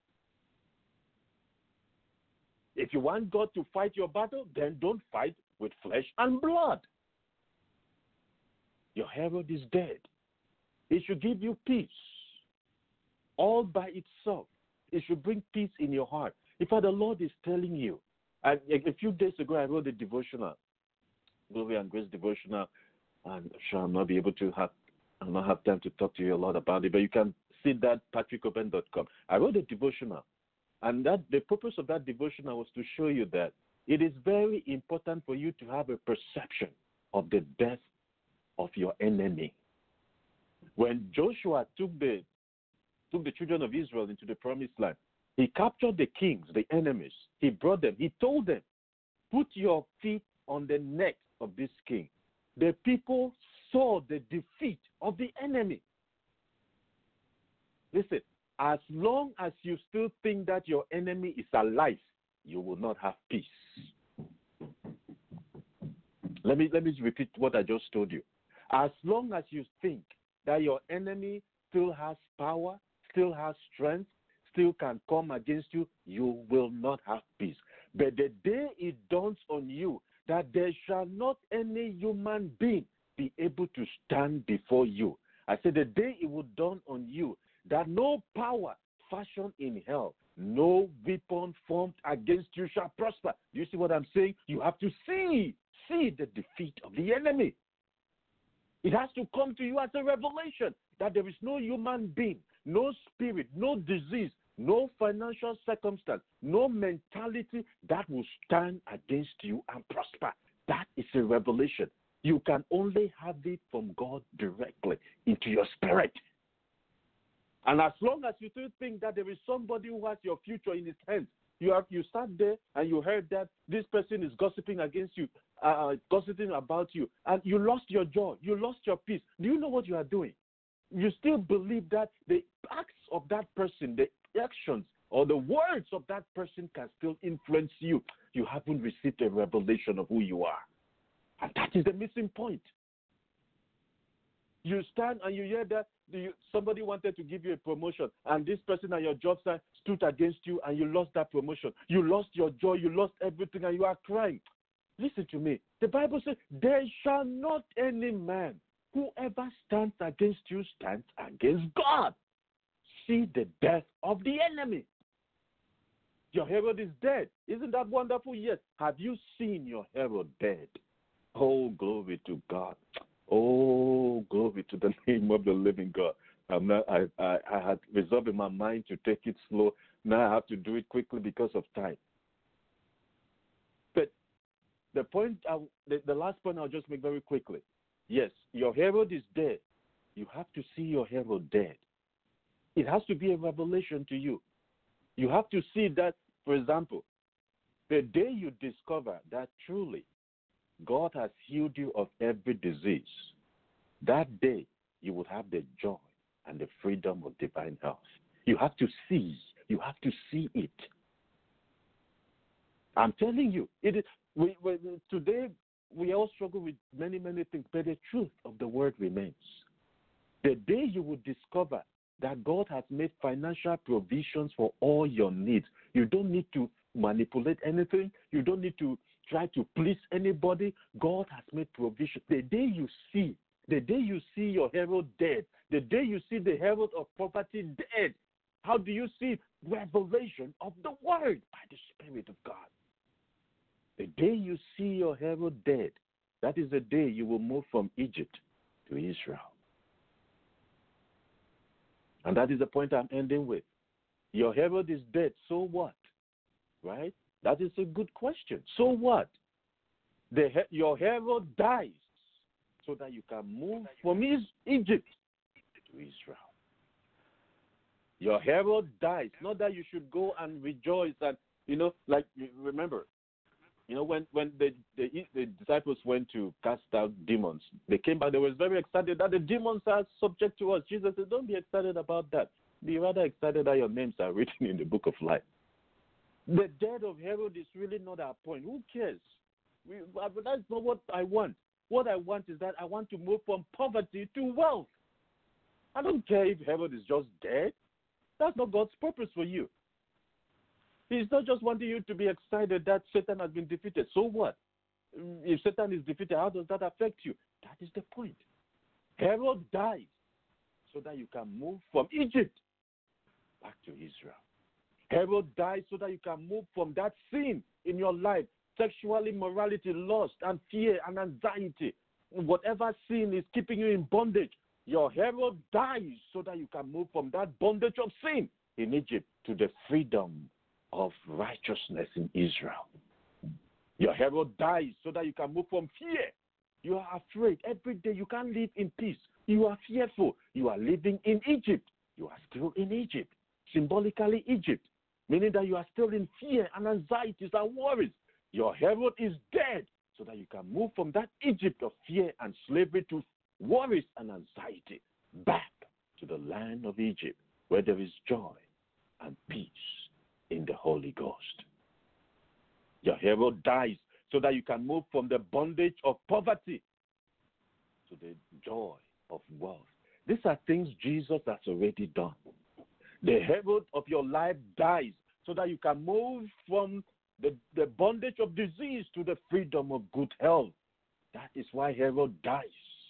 If you want God to fight your battle, then don't fight with flesh and blood. Your herald is dead. It should give you peace all by itself. It should bring peace in your heart. In fact, the Lord is telling you, and a few days ago I wrote a devotional, Glory and Grace devotional, and I'm sure I'll not be able to have, I'll not have time to talk to you a lot about it, but you can see that patrick open dot com. I wrote a devotional, and that the purpose of that devotional was to show you that it is very important for you to have a perception of the death of your enemy. When Joshua took the took the children of Israel into the promised land, he captured the kings, the enemies. He brought them. He told them, put your feet on the neck of this king. The people saw the defeat of the enemy. Listen, as long as you still think that your enemy is alive, you will not have peace. Let me, let me repeat what I just told you. As long as you think that your enemy still has power, still has strength, still can come against you, you will not have peace. But the day it dawns on you that there shall not any human being be able to stand before you, I said the day it will dawn on you that no power fashioned in hell, no weapon formed against you shall prosper. Do you see what I'm saying? You have to see, see the defeat of the enemy. It has to come to you as a revelation that there is no human being, no spirit, no disease, no financial circumstance, no mentality that will stand against you and prosper. That is a revelation. You can only have it from God directly into your spirit. And as long as you still think that there is somebody who has your future in his hands, you have you sat there and you heard that this person is gossiping against you, uh, gossiping about you, and you lost your joy, you lost your peace. Do you know what you are doing? You still believe that the acts of that person, the actions or the words of that person can still influence you. You haven't received a revelation of who you are. And that is the missing point. You stand and you hear that you, somebody wanted to give you a promotion, and this person at your job site stood against you, and you lost that promotion. You lost your joy, you lost everything, and you are crying. Listen to me. The Bible says, there shall not any man, whoever stands against you stands against God. see the death of the enemy. Your Herod is dead. Isn't that wonderful? Yes. Have you seen your Herod dead? Oh, glory to God. Oh, glory to the name of the living God. I'm not, I, I, I had resolved in my mind to take it slow. Now I have to do it quickly because of time. But the point, I, the, the last point I'll just make very quickly. Yes, your Herod is dead. You have to see your Herod dead. It has to be a revelation to you. You have to see that, for example, the day you discover that truly God has healed you of every disease, that day you will have the joy and the freedom of divine health. You have to see. You have to see it. I'm telling you, it is, we, we, today we all struggle with many, many things, but the truth of the word remains. The day you will discover that God has made financial provisions for all your needs, you don't need to manipulate anything. You don't need to try to please anybody. God has made provision. The day you see, the day you see your Herod dead, the day you see the Herod of poverty dead, how do you see revelation of the word by the Spirit of God? The day you see your Herod dead, that is the day you will move from Egypt to Israel. And that is the point I'm ending with. Your Herod is dead, so what? Right? That is a good question. So what? The, your Herod dies so that you can move from Egypt to Israel. Your Herod dies, not that you should go and rejoice and, you know, like, remember, you know, when, when the, the, the disciples went to cast out demons, they came back, they were very excited that the demons are subject to us. Jesus said, don't be excited about that. Be rather excited that your names are written in the book of life. The death of Herod is really not our point. Who cares? We, that's not what I want. What I want is that I want to move from poverty to wealth. I don't care if Herod is just dead. That's not God's purpose for you. He's not just wanting you to be excited that Satan has been defeated. So what? If Satan is defeated, how does that affect you? That is the point. Herod dies so that you can move from Egypt back to Israel. Herod dies so that you can move from that sin in your life, sexual immorality, lust, and fear and anxiety. Whatever sin is keeping you in bondage, your Herod dies so that you can move from that bondage of sin in Egypt to the freedom of righteousness in Israel. Your Herod dies so that you can move from fear. You are afraid. Every day you can't live in peace. You are fearful. You are living in Egypt. You are still in Egypt. Symbolically Egypt. Meaning that you are still in fear and anxieties and worries. Your Herod is dead so that you can move from that Egypt of fear and slavery to worries and anxiety back to the land of Egypt where there is joy and peace in the Holy Ghost. Your Herod dies so that you can move from the bondage of poverty to the joy of wealth. These are things Jesus has already done. The Herod of your life dies so that you can move from the, the bondage of disease to the freedom of good health. That is why Herod dies.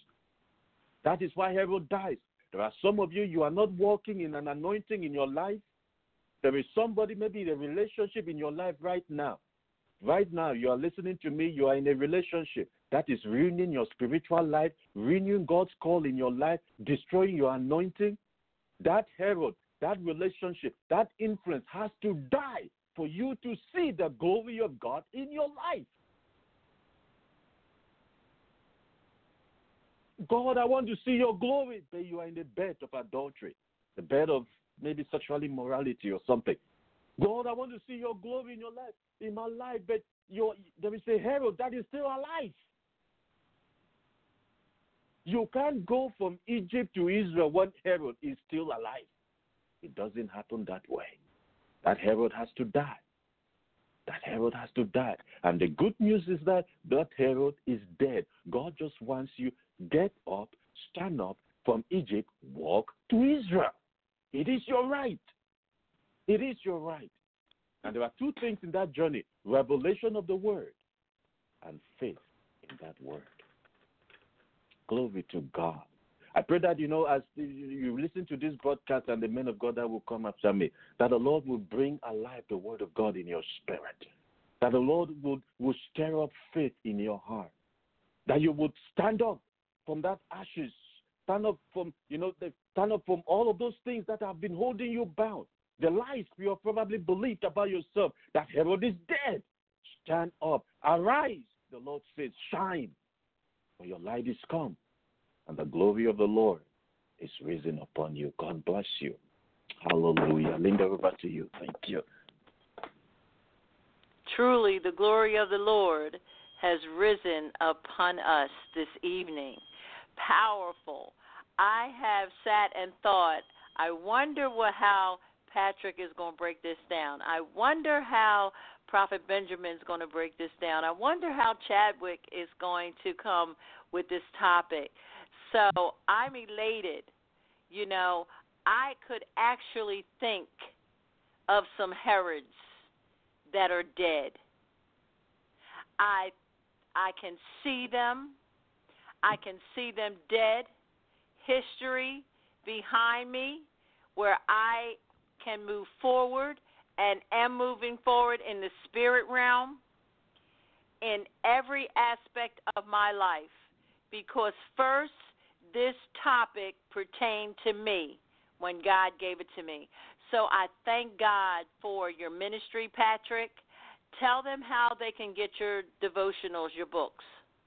That is why Herod dies. There are some of you, you are not walking in an anointing in your life. There is somebody, maybe in a relationship in your life right now. Right now, you are listening to me, you are in a relationship that is ruining your spiritual life, ruining God's call in your life, destroying your anointing. That Herod, that relationship, that influence has to die for you to see the glory of God in your life. God, I want to see your glory, but you are in the bed of adultery, the bed of maybe sexual immorality or something. God, I want to see your glory in your life, in my life, but your, there is a Herod that is still alive. You can't go from Egypt to Israel when Herod is still alive. It doesn't happen that way. That Herod has to die. That Herod has to die. And the good news is that that Herod is dead. God just wants you, get up, stand up from Egypt, walk to Israel. It is your right. It is your right. And there are two things in that journey, revelation of the word and faith in that word. Glory to God. I pray that, you know, as you listen to this broadcast and the men of God that will come after me, that the Lord will bring alive the word of God in your spirit, that the Lord would, will stir up faith in your heart, that you would stand up from that ashes, stand up from, you know, the, stand up from all of those things that have been holding you bound, the lies you have probably believed about yourself, that Herod is dead. Stand up, arise, the Lord says, shine, for your light is come, and the glory of the Lord is risen upon you. God bless you. Hallelujah. Linda, over to you. Thank you. Truly, the glory of the Lord has risen upon us this evening. Powerful. I have sat and thought, I wonder what how Patrick is going to break this down. I wonder how Prophet Benjamin is going to break this down. I wonder how Chadwick is going to come with this topic. So I'm elated. You know, I could actually think of some Herods that are dead. I I can see them. I can see them dead. History behind me where I can move forward and am moving forward in the spirit realm in every aspect of my life, because first this topic pertained to me when God gave it to me. So I thank God for your ministry, Patrick. Tell them how they can get your devotionals, your books.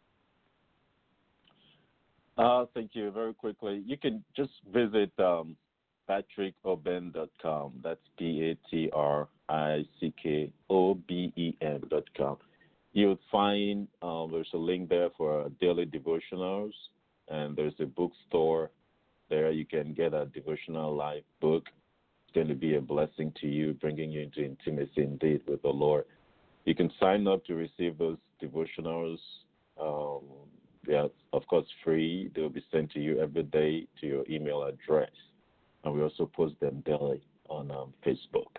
Uh, thank you. Very quickly, you can just visit um, patrick oben dot com. That's P A T R I C K O B E N dot com. You'll find um, there's a link there for daily devotionals, and there's a bookstore there. You can get a devotional life book. It's going to be a blessing to you, bringing you into intimacy indeed with the Lord. You can sign up to receive those devotionals. Um, they are, of course, free. They will be sent to you every day to your email address. And we also post them daily on um, Facebook.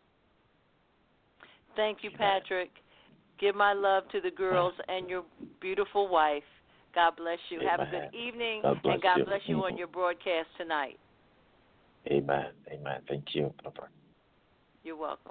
Thank you, Patrick. Give my love to the girls and your beautiful wife. God bless you. Amen. Have a good evening, God bless and God you. bless you Mm-hmm. on your broadcast tonight. Amen. Amen. Thank you, Papa. You're welcome.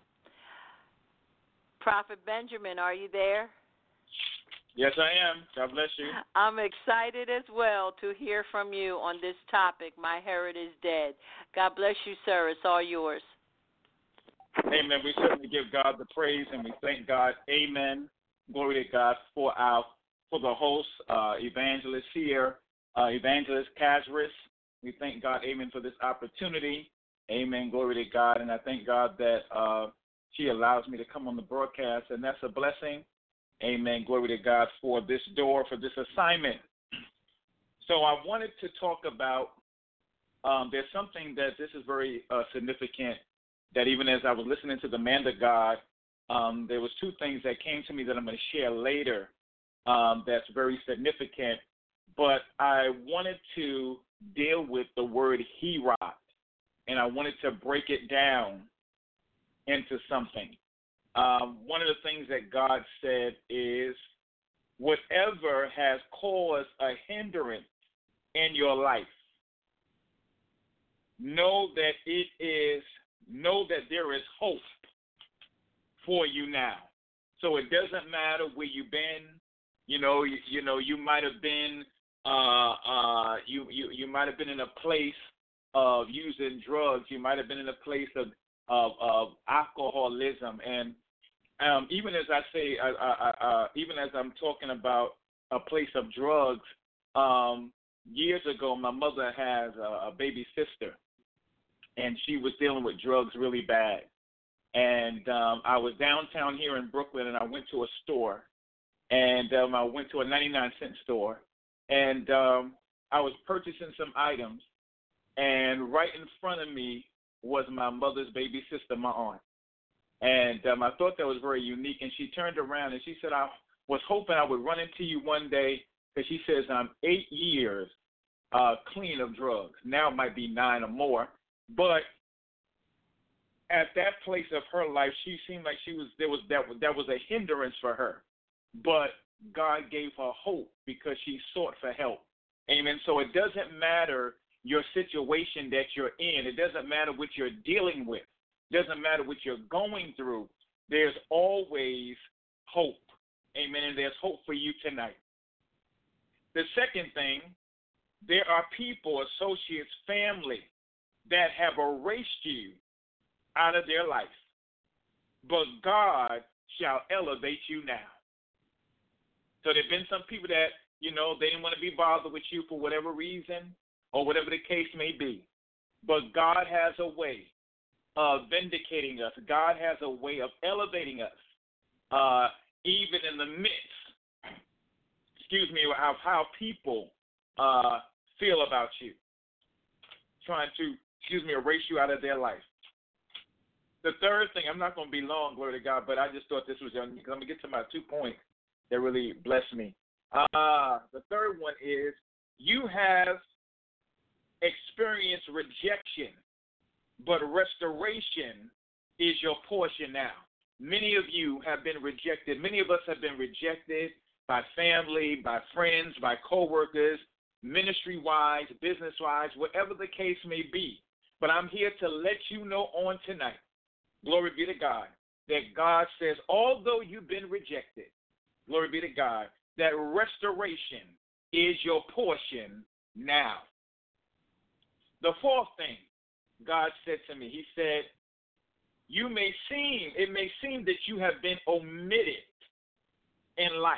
Prophet Benjamin, are you there? Yes, I am. God bless you. I'm excited as well to hear from you on this topic, My Herod is Dead. God bless you, sir. It's all yours. Amen. We certainly give God the praise, and we thank God. Amen. Glory to God for our for the host, uh, evangelist here, uh, evangelist Kazris. We thank God, amen, for this opportunity. Amen. Glory to God. And I thank God that uh, she allows me to come on the broadcast, and that's a blessing. Amen. Glory to God for this door, for this assignment. So I wanted to talk about, um, there's something that this is very uh, significant, that even as I was listening to the man of God, um, there was two things that came to me that I'm going to share later um, that's very significant. But I wanted to deal with the word Herod, and I wanted to break it down into something. Um, one of the things that God said is, whatever has caused a hindrance in your life, know that it is, know that there is hope for you now. So it doesn't matter where you've been. You know, you, you know, you might have been, uh, uh, you, you, you might have been in a place of using drugs. You might have been in a place of, of, of alcoholism. And um, even as I say, uh, uh, uh, even as I'm talking about a place of drugs, um, years ago, my mother has a, a baby sister, and she was dealing with drugs really bad. And um, I was downtown here in Brooklyn, and I went to a store, and um, I went to a ninety-nine cent store, and um, I was purchasing some items, and right in front of me was my mother's baby sister, my aunt. And um, I thought that was very unique, and she turned around, and she said, I was hoping I would run into you one day, because she says I'm eight years uh, clean of drugs. Now it might be nine or more, but at that place of her life, she seemed like she was there was that that was a hindrance for her. But God gave her hope because she sought for help. Amen. So it doesn't matter your situation that you're in. It doesn't matter what you're dealing with. It doesn't matter what you're going through. There's always hope. Amen. And there's hope for you tonight. The second thing, there are people, associates, family that have erased you out of their life. But God shall elevate you now. So there have been some people that, you know, they didn't want to be bothered with you for whatever reason or whatever the case may be. But God has a way of vindicating us. God has a way of elevating us, uh, even in the midst, excuse me, of how people uh, feel about you, trying to, excuse me, erase you out of their life. The third thing, I'm not going to be long, glory to God, but I just thought this was, I'm going to get to my two points that really blessed me. Uh, the third one is you have experienced rejection, but restoration is your portion now. Many of you have been rejected. Many of us have been rejected by family, by friends, by coworkers, ministry-wise, business-wise, whatever the case may be. But I'm here to let you know on tonight, glory be to God, that God says, although you've been rejected, glory be to God, that restoration is your portion now. The fourth thing God said to me, he said, you may seem, it may seem that you have been omitted in life,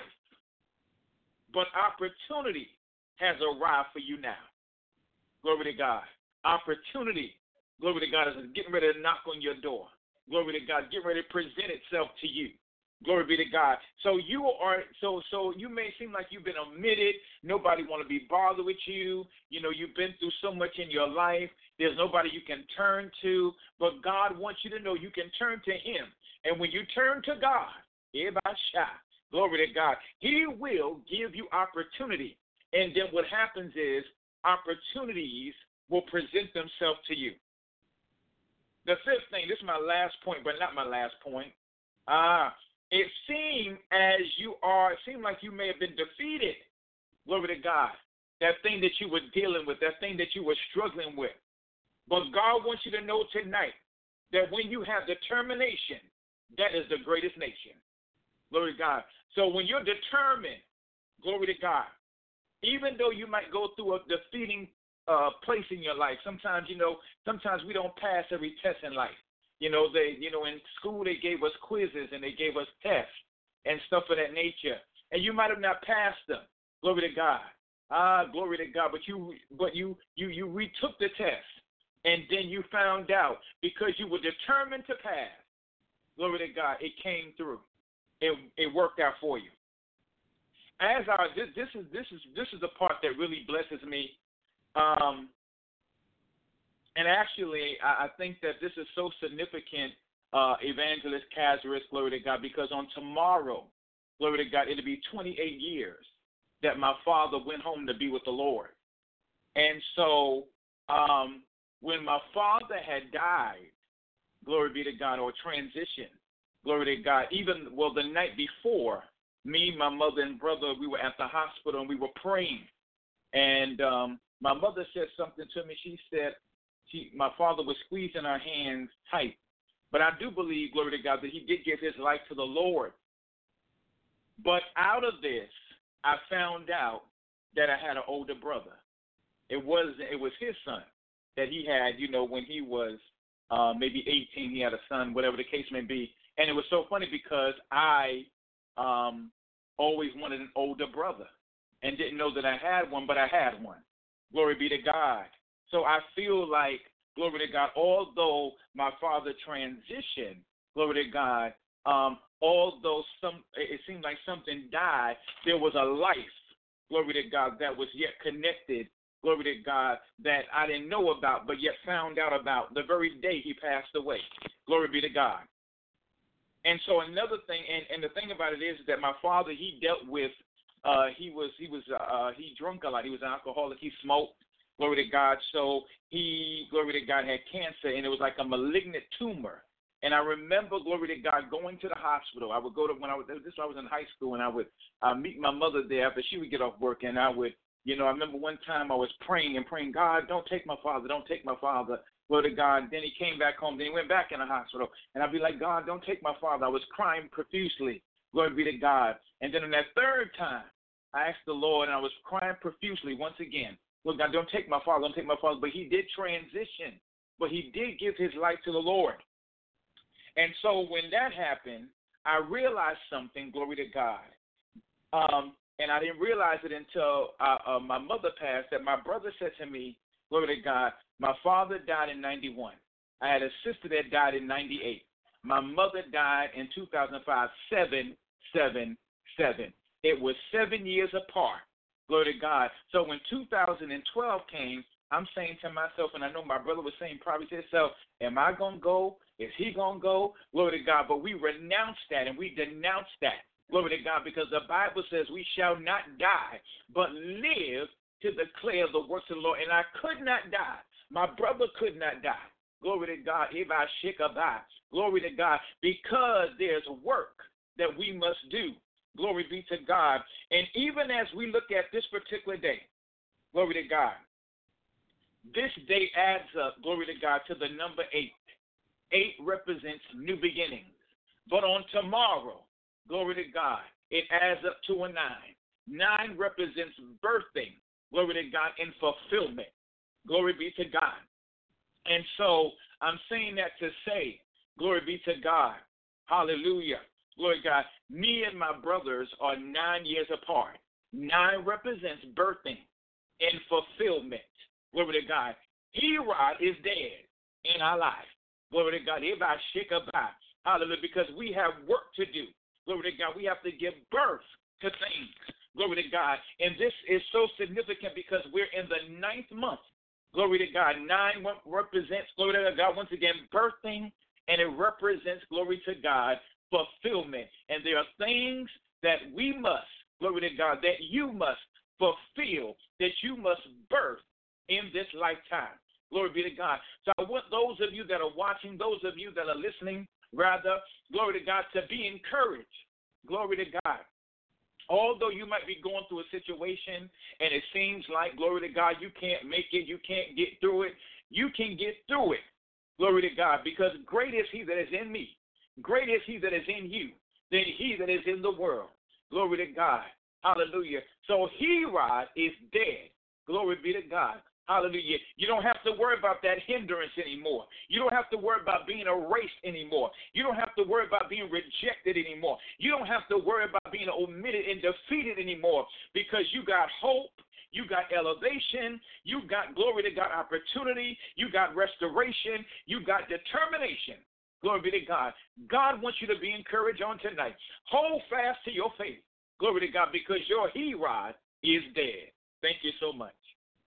but opportunity has arrived for you now. Glory to God. Opportunity, glory to God, is getting ready to knock on your door. Glory to God, get ready to present itself to you. Glory be to God. So you are so so you may seem like you've been omitted. Nobody want to be bothered with you. You know, you've been through so much in your life. There's nobody you can turn to. But God wants you to know you can turn to him. And when you turn to God, glory to God, he will give you opportunity. And then what happens is opportunities will present themselves to you. The fifth thing, this is my last point, but not my last point. Ah, it seemed as you are, it seemed like you may have been defeated. Glory to God. That thing that you were dealing with, that thing that you were struggling with. But God wants you to know tonight that when you have determination, that is the greatest nation. Glory to God. So when you're determined, glory to God, even though you might go through a defeating uh, place in your life, sometimes, you know, sometimes we don't pass every test in life. You know, they, you know, in school they gave us quizzes and they gave us tests and stuff of that nature. And you might have not passed them. Glory to God. Ah, glory to God. But you, but you, you, you retook the test, and then you found out because you were determined to pass. Glory to God. It came through. It, it worked out for you. As our this, this is this is this is the part that really blesses me. Um, And actually, I think that this is so significant, uh, Evangelist Cazares, glory to God, because on tomorrow, glory to God, it'll be twenty-eight years that my father went home to be with the Lord. And so um, when my father had died, glory be to God, or transitioned, glory to God, even, well, the night before, me, my mother, and brother, we were at the hospital and we were praying. And um, my mother said something to me. She said, She, my father was squeezing our hands tight. But I do believe, glory to God, that he did give his life to the Lord. But out of this, I found out that I had an older brother. It was it was his son that he had, you know, when he was uh, maybe eighteen, he had a son, whatever the case may be. And it was so funny because I um, always wanted an older brother and didn't know that I had one, but I had one. Glory be to God. So I feel like, glory to God, although my father transitioned, glory to God, um, although some it seemed like something died, there was a life, glory to God, that was yet connected, glory to God, that I didn't know about, but yet found out about the very day he passed away. Glory be to God. And so another thing, and, and the thing about it is that my father, he dealt with, uh, he was, he was, uh, he drank a lot. He was an alcoholic. He smoked. Glory to God. So he, glory to God, had cancer, and it was like a malignant tumor. And I remember, glory to God, going to the hospital. I would go to, when I was, this I was in high school, and I would uh, meet my mother there after she would get off work, and I would You know, I remember one time I was praying and praying, God, don't take my father, don't take my father. Glory to God. Then he came back home. Then he went back in the hospital. And I'd be like, God, don't take my father. I was crying profusely. Glory be to God. And then on that third time, I asked the Lord, and I was crying profusely once again. Look, God, don't take my father, don't take my father. But he did transition. But he did give his life to the Lord. And so when that happened, I realized something, glory to God. Um, and I didn't realize it until uh, uh, my mother passed, that my brother said to me, glory to God, my father died in ninety-one. I had a sister that died in ninety-eight. My mother died in two thousand five, seven, seven, seven. It was seven years apart. Glory to God. So when two thousand twelve came, I'm saying to myself, and I know my brother was saying probably to himself, am I going to go? Is he going to go? Glory to God. But we renounced that and we denounced that. Glory to God, because the Bible says we shall not die, but live to declare the works of the Lord. And I could not die. My brother could not die. Glory to God. Glory to God. Because there's work that we must do. Glory be to God. And even as we look at this particular day, glory to God, this day adds up, glory to God, to the number eight. Eight represents new beginnings. But on tomorrow, glory to God, it adds up to a nine. Nine represents birthing, glory to God, and fulfillment. Glory be to God. And so I'm saying that to say, glory be to God. Hallelujah. Glory to God. Me and my brothers are nine years apart. Nine represents birthing and fulfillment. Glory to God. Herod is dead in our life. Glory to God. Hallelujah. Because we have work to do. Glory to God. We have to give birth to things. Glory to God. And this is so significant because we're in the ninth month. Glory to God. Nine represents, glory to God, once again, birthing, and it represents, glory to God, fulfillment. And there are things that we must, glory to God, that you must fulfill, that you must birth in this lifetime. Glory be to God. So I want those of you that are watching, those of you that are listening, rather, glory to God, to be encouraged. Glory to God. Although you might be going through a situation and it seems like, glory to God, you can't make it, you can't get through it, you can get through it. Glory to God, because great is he that is in me. Great is he that is in you than he that is in the world. Glory to God. Hallelujah. So Herod is dead. Glory be to God. Hallelujah. You don't have to worry about that hindrance anymore. You don't have to worry about being erased anymore. You don't have to worry about being rejected anymore. You don't have to worry about being omitted and defeated anymore because you got hope. You got elevation. You got, glory to God, opportunity. You got restoration. You got determination. Glory be to God. God wants you to be encouraged on tonight. Hold fast to your faith. Glory to God, because your Herod is dead. Thank you so much.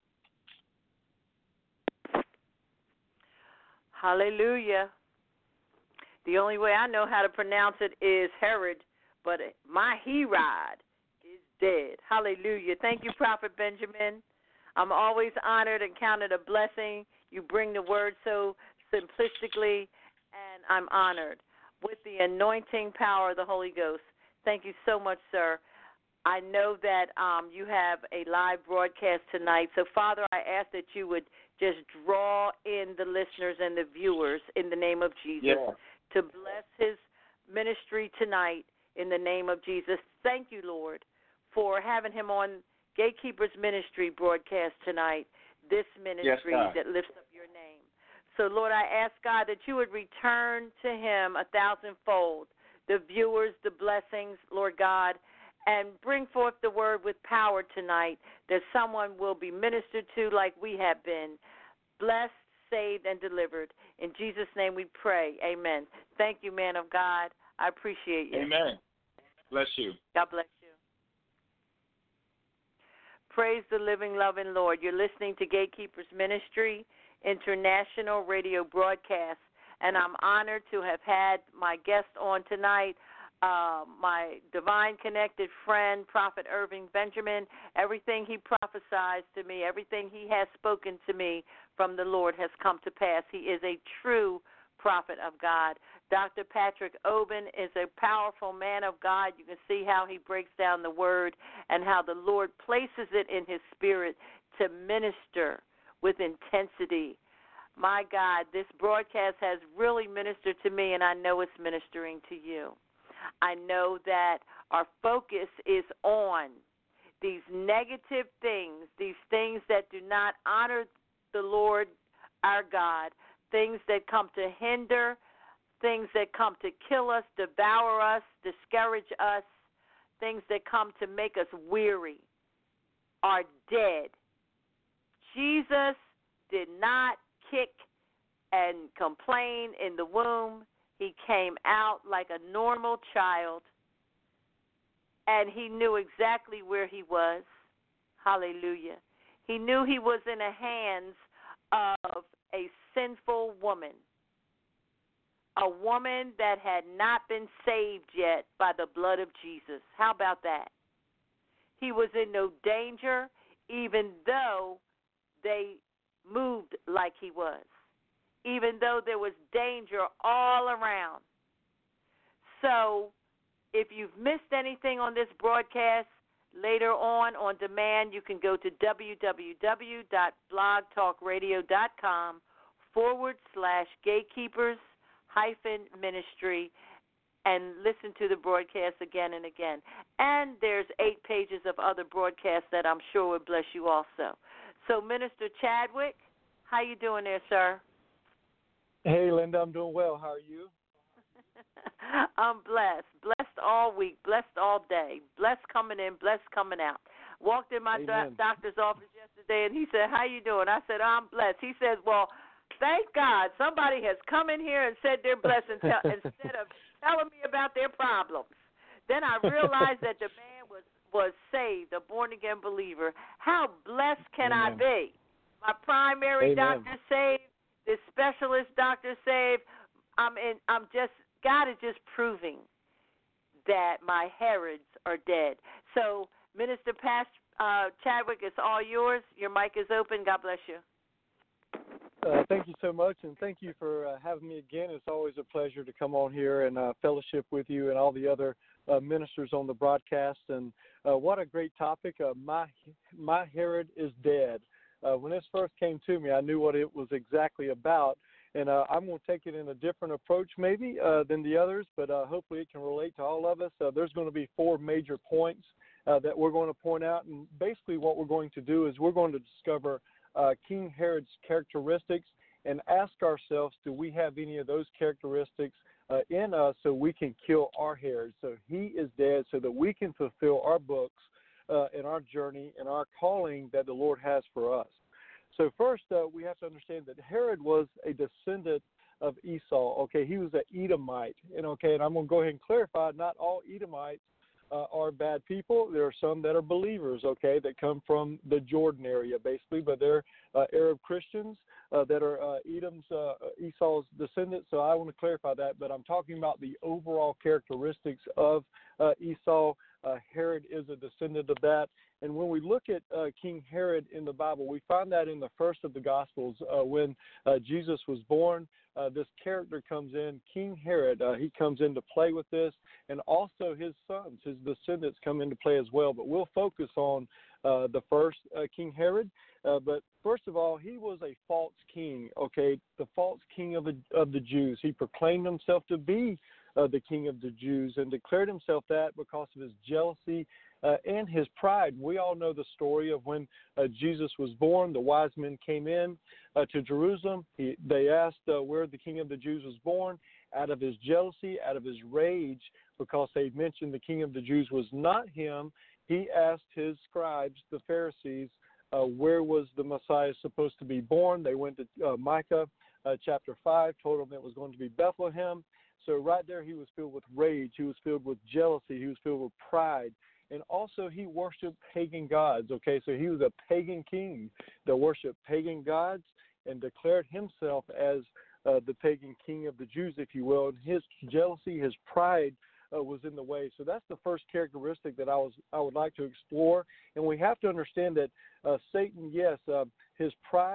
Hallelujah. The only way I know how to pronounce it is Herod, but my Herod is dead. Hallelujah. Thank you, Prophet Benjamin. I'm always honored and count it a blessing. You bring the word so simplistically, and I'm honored with the anointing power of the Holy Ghost. Thank you so much, sir. I know that um, you have a live broadcast tonight. So, Father, I ask that you would just draw in the listeners and the viewers in the name of Jesus yeah. to bless his ministry tonight in the name of Jesus. Thank you, Lord, for having him on Gatekeepers Ministry broadcast tonight, this ministry yes, that lifts up your name. So, Lord, I ask, God, that you would return to him a thousandfold, the viewers, the blessings, Lord God, and bring forth the word with power tonight that someone will be ministered to like we have been, blessed, saved, and delivered. In Jesus' name we pray. Amen. Thank you, man of God. I appreciate you. Amen. Bless you. God bless you. Praise the living, loving Lord. You're listening to Gatekeepers Ministry International Radio Broadcast, and I'm honored to have had my guest on tonight, Uh, my divine connected friend, Prophet Irving Benjamin. Everything he prophesies to me, everything he has spoken to me from the Lord has come to pass. He is a true prophet of God. Doctor Patrick Oben is a powerful man of God. You can see how he breaks down the word and how the Lord places it in his spirit to minister with intensity. My God, this broadcast has really ministered to me, and I know it's ministering to you. I know that our focus is on these negative things, these things that do not honor the Lord our God, things that come to hinder, things that come to kill us, devour us, discourage us, things that come to make us weary, are dead. Jesus did not kick and complain in the womb. He came out like a normal child, and he knew exactly where he was. Hallelujah. He knew he was in the hands of a sinful woman, a woman that had not been saved yet by the blood of Jesus. How about that? He was in no danger, even though they moved like he was, even though there was danger all around. So if you've missed anything on this broadcast, later on on demand, you can go to www.blogtalkradio.com forward slash gatekeepers hyphen ministry and listen to the broadcast again and again. And there's eight pages of other broadcasts that I'm sure will bless you also. So, Minister Chadwick, how you doing there, sir? Hey, Linda, I'm doing well. How are you? I'm blessed. Blessed all week. Blessed all day. Blessed coming in. Blessed coming out. Walked in my do- doctor's office yesterday, and he said, how you doing? I said, I'm blessed. He says, well, thank God somebody has come in here and said they're blessed and tell- instead of telling me about their problems. Then I realized that the man was, was saved, a born-again believer. How blessed can Amen. I be? My primary Amen. doctor saved. This specialist doctor saved. I'm in. I'm just. God is just proving that my Herods are dead. So, Minister Past, uh, Chadwick, it's all yours. Your mic is open. God bless you. Uh, thank you so much, and thank you for uh, having me again. It's always a pleasure to come on here and uh, fellowship with you and all the other uh, ministers on the broadcast. And uh, what a great topic! Uh, my my Herod is dead. Uh, when this first came to me, I knew what it was exactly about. And uh, I'm going to take it in a different approach maybe uh, than the others, but uh, hopefully it can relate to all of us. Uh, there's going to be four major points uh, that we're going to point out. And basically what we're going to do is we're going to discover uh, King Herod's characteristics and ask ourselves, do we have any of those characteristics uh, in us so we can kill our Herod? So he is dead so that we can fulfill our books uh, in our journey and our calling that the Lord has for us. So first, uh, we have to understand that Herod was a descendant of Esau. Okay, he was an Edomite, and okay, and I'm going to go ahead and clarify: not all Edomites uh, are bad people. There are some that are believers. Okay, that come from the Jordan area, basically, but they're uh, Arab Christians uh, that are uh, Edom's uh, Esau's descendants. So I want to clarify that. But I'm talking about the overall characteristics of uh, Esau. Uh, Herod is a descendant of that. And when we look at uh, King Herod in the Bible, we find that in the first of the Gospels uh, when uh, Jesus was born. Uh, this character comes in, King Herod. Uh, he comes into play with this, and also his sons, his descendants come into play as well. But we'll focus on uh, the first uh, King Herod. Uh, but first of all, he was a false king, okay, the false king of the, of the Jews. He proclaimed himself to be uh, the king of the Jews and declared himself that because of his jealousy Uh, and his pride. We all know the story of when uh, Jesus was born. The wise men came in uh, to Jerusalem. He, they asked uh, where the King of the Jews was born. Out of his jealousy, out of his rage, because they mentioned the King of the Jews was not him, he asked his scribes, the Pharisees, uh, where was the Messiah supposed to be born. They went to uh, Micah uh, chapter five, told them it was going to be Bethlehem. So right there he was filled with rage. He was filled with jealousy. He was filled with pride. And also he worshiped pagan gods, okay? So he was a pagan king that worshiped pagan gods and declared himself as uh, the pagan king of the Jews, if you will. And his jealousy, his pride uh, was in the way. So that's the first characteristic that I was I would like to explore. And we have to understand that uh, Satan, yes, uh, his pride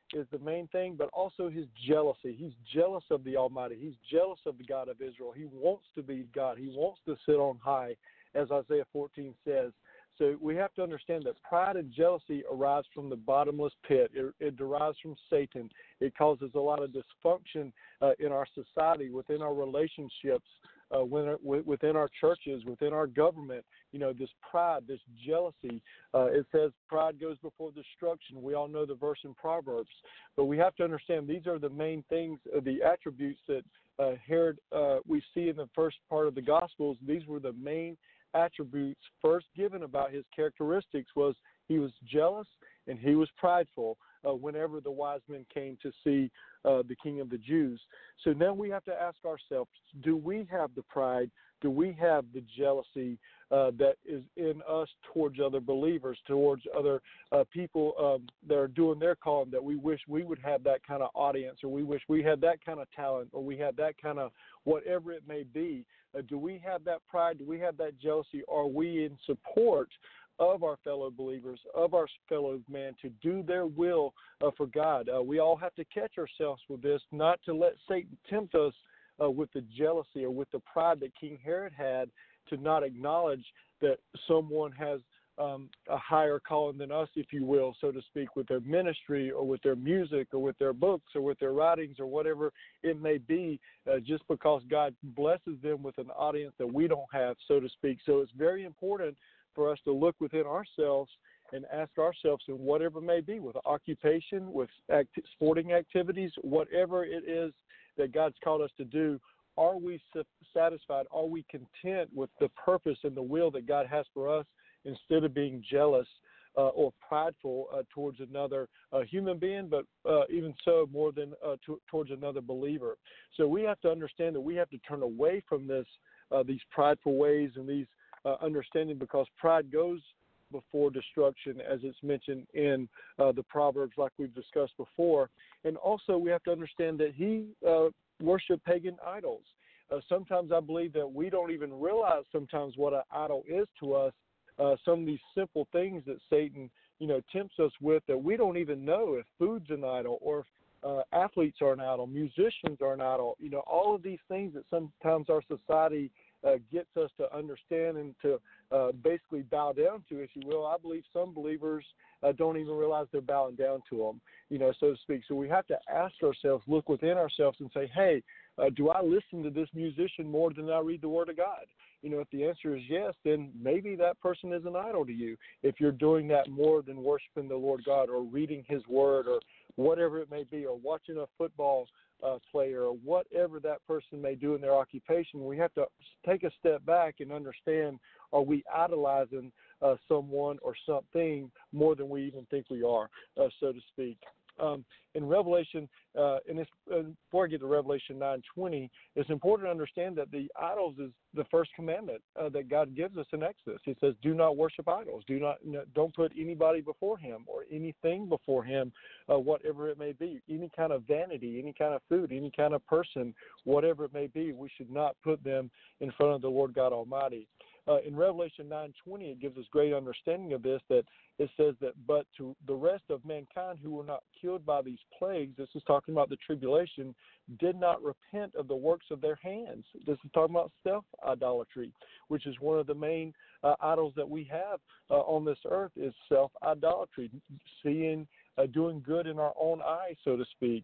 is the main thing, but also his jealousy. He's jealous of the Almighty. He's jealous of the God of Israel. He wants to be God. He wants to sit on high, as Isaiah fourteen says. So we have to understand that pride and jealousy arrives from the bottomless pit. It, it derives from Satan. It causes a lot of dysfunction uh, in our society, within our relationships, uh, when, within our churches, within our government. You know, this pride, this jealousy. Uh, it says pride goes before destruction. We all know the verse in Proverbs. But we have to understand these are the main things, uh, the attributes that uh, Herod, uh, we see in the first part of the Gospels. These were the main attributes first given about his characteristics. Was he was jealous and he was prideful uh, whenever the wise men came to see uh, the King of the Jews. So now we have to ask ourselves, do we have the pride? Do we have the jealousy uh, that is in us towards other believers, towards other uh, people um, that are doing their calling, that we wish we would have that kind of audience, or we wish we had that kind of talent, or we had that kind of whatever it may be? Uh, do we have that pride? Do we have that jealousy? Are we in support of our fellow believers, of our fellow man, to do their will uh, for God? Uh, we all have to catch ourselves with this, not to let Satan tempt us uh, with the jealousy or with the pride that King Herod had, to not acknowledge that someone has um, a higher calling than us, if you will, so to speak, with their ministry or with their music or with their books or with their writings or whatever it may be, uh, just because God blesses them with an audience that we don't have, so to speak. So it's very important for us to look within ourselves and ask ourselves, in whatever it may be, with occupation, with act- sporting activities, whatever it is that God's called us to do, are we satisfied? Are we content with the purpose and the will that God has for us, instead of being jealous uh, or prideful uh, towards another uh, human being, but uh, even so more than uh, to, towards another believer? So we have to understand that we have to turn away from this, uh, these prideful ways and these uh, understanding, because pride goes before destruction, as it's mentioned in uh, the Proverbs, like we've discussed before. And also we have to understand that he uh, worshiped pagan idols. Uh, sometimes I believe that we don't even realize sometimes what an idol is to us. Uh, some of these simple things that Satan, you know, tempts us with, that we don't even know if food's an idol, or if uh, athletes are an idol, musicians are an idol. You know, all of these things that sometimes our society uh, gets us to understand and to uh, basically bow down to, if you will. I believe some believers uh, don't even realize they're bowing down to them, you know, so to speak. So we have to ask ourselves, look within ourselves and say, hey, uh, do I listen to this musician more than I read the Word of God? You know, if the answer is yes, then maybe that person is an idol to you. If you're doing that more than worshiping the Lord God, or reading His Word, or whatever it may be, or watching a football uh, player, or whatever that person may do in their occupation, we have to take a step back and understand, are we idolizing uh, someone or something more than we even think we are, uh, so to speak? Um, in Revelation, uh, and it's, uh, before I get to Revelation nine twenty, it's important to understand that the idols is the first commandment uh, that God gives us in Exodus. He says, "Do not worship idols. Do not, you know, don't put anybody before Him or anything before Him, uh, whatever it may be. Any kind of vanity, any kind of food, any kind of person, whatever it may be, we should not put them in front of the Lord God Almighty." Uh, in Revelation nine twenty, it gives us great understanding of this, that it says that, but to the rest of mankind who were not killed by these plagues, this is talking about the tribulation, did not repent of the works of their hands. This is talking about self-idolatry, which is one of the main uh, idols that we have uh, on this earth, is self-idolatry, seeing, uh, doing good in our own eyes, so to speak.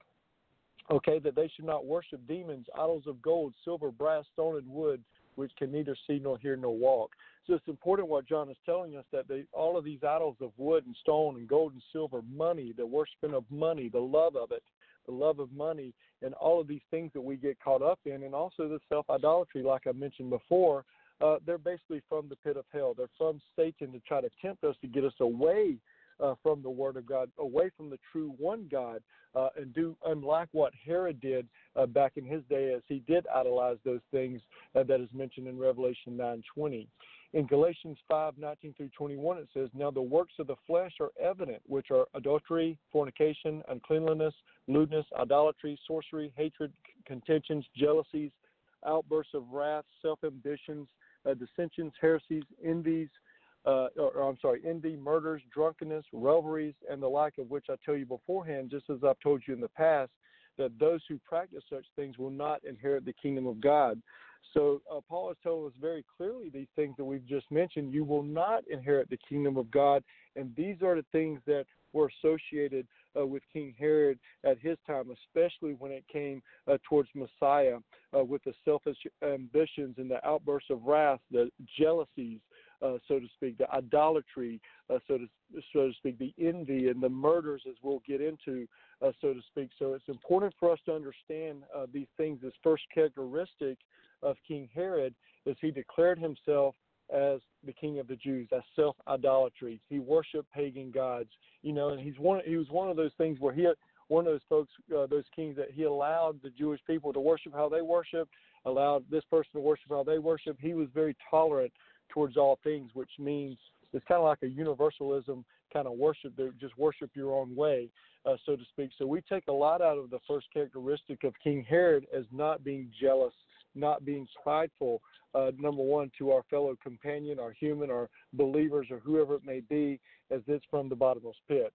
Okay, that they should not worship demons, idols of gold, silver, brass, stone, and wood, which can neither see nor hear nor walk. So it's important what John is telling us, that they, all of these idols of wood and stone and gold and silver, money, the worshiping of money, the love of it, the love of money, and all of these things that we get caught up in, and also the self-idolatry, like I mentioned before, uh, they're basically from the pit of hell. They're from Satan to try to tempt us to get us away Uh, from the Word of God, away from the true one God, uh, and do unlike what Herod did uh, back in his day, as he did idolize those things uh, that is mentioned in Revelation nine twenty. In Galatians five nineteen through twenty-one, it says, "Now the works of the flesh are evident, which are adultery, fornication, uncleanliness, lewdness, idolatry, sorcery, hatred, contentions, jealousies, outbursts of wrath, self-ambitions, uh, dissensions, heresies, envies, uh, or, or I'm sorry, envy, murders, drunkenness, revelries, and the like, of which I tell you beforehand, just as I've told you in the past, that those who practice such things will not inherit the kingdom of God. So uh, Paul has told us very clearly these things that we've just mentioned. You will not inherit the kingdom of God, and these are the things that were associated uh, with King Herod at his time, especially when it came uh, towards Messiah, uh, with the selfish ambitions and the outbursts of wrath, the jealousies, uh, so to speak, the idolatry, uh, so to so to speak, the envy and the murders, as we'll get into, uh, so to speak. So it's important for us to understand uh, these things. This first characteristic of King Herod is he declared himself as the king of the Jews. That's self-idolatry. He worshipped pagan gods, you know, and he's one. He was one of those things where he, one of those folks, uh, those kings that he allowed the Jewish people to worship how they worship, allowed this person to worship how they worship. He was very tolerant towards all things, which means it's kind of like a universalism kind of worship, that just worship your own way, uh, so to speak. So we take a lot out of the first characteristic of King Herod as not being jealous, not being prideful, uh, number one, to our fellow companion, our human, our believers, or whoever it may be, as it's from the bottomless pit.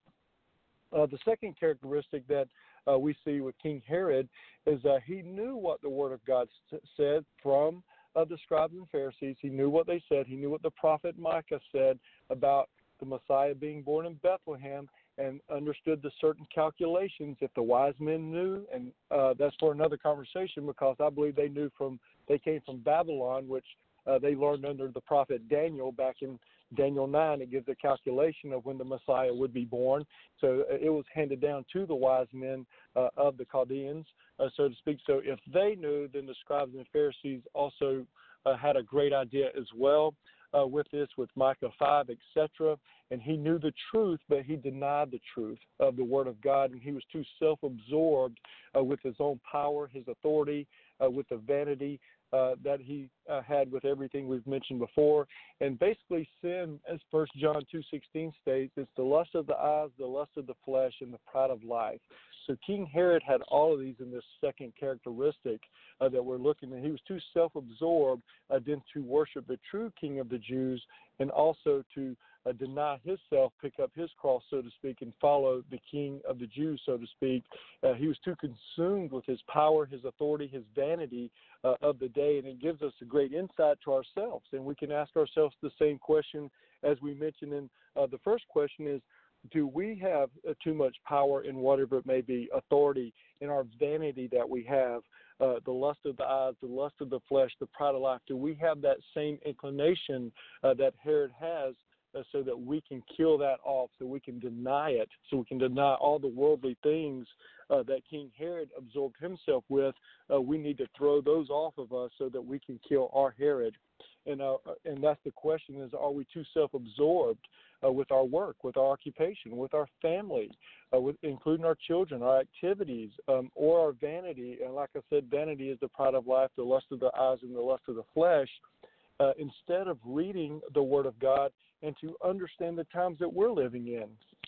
Uh, the second characteristic that uh, we see with King Herod is uh, he knew what the Word of God s- said from uh, the scribes and Pharisees. He knew what they said. He knew what the prophet Micah said about the Messiah being born in Bethlehem, and understood the certain calculations if the wise men knew, and uh, that's for another conversation, because I believe they knew from, they came from Babylon, which uh, they learned under the prophet Daniel back in Daniel nine. It gives a calculation of when the Messiah would be born. So it was handed down to the wise men uh, of the Chaldeans, uh, so to speak. So if they knew, then the scribes and Pharisees also uh, had a great idea as well. Uh, with this, with Micah five, et cetera. And he knew the truth, but he denied the truth of the Word of God, and he was too self-absorbed uh, with his own power, his authority, uh, with the vanity uh, that he uh, had with everything we've mentioned before. And basically sin, as First John two sixteen states, it's the lust of the eyes, the lust of the flesh, and the pride of life. So King Herod had all of these in this second characteristic uh, that we're looking at. He was too self-absorbed uh, then to worship the true King of the Jews, and also to uh, deny himself, pick up his cross, so to speak, and follow the King of the Jews, so to speak. Uh, he was too consumed with his power, his authority, his vanity uh, of the day, and it gives us a great insight to ourselves. And we can ask ourselves the same question as we mentioned in uh, the first question is, do we have uh, too much power in whatever it may be, authority, in our vanity that we have, uh, the lust of the eyes, the lust of the flesh, the pride of life? Do we have that same inclination uh, that Herod has, uh, so that we can kill that off, so we can deny it, so we can deny all the worldly things uh, that King Herod absorbed himself with? Uh, we need to throw those off of us so that we can kill our Herod. And uh, and that's the question: is are we too self-absorbed uh, with our work, with our occupation, with our family, uh, with including our children, our activities, um, or our vanity? And like I said, vanity is the pride of life, the lust of the eyes, and the lust of the flesh. Uh, instead of reading the Word of God and to understand the times that we're living in,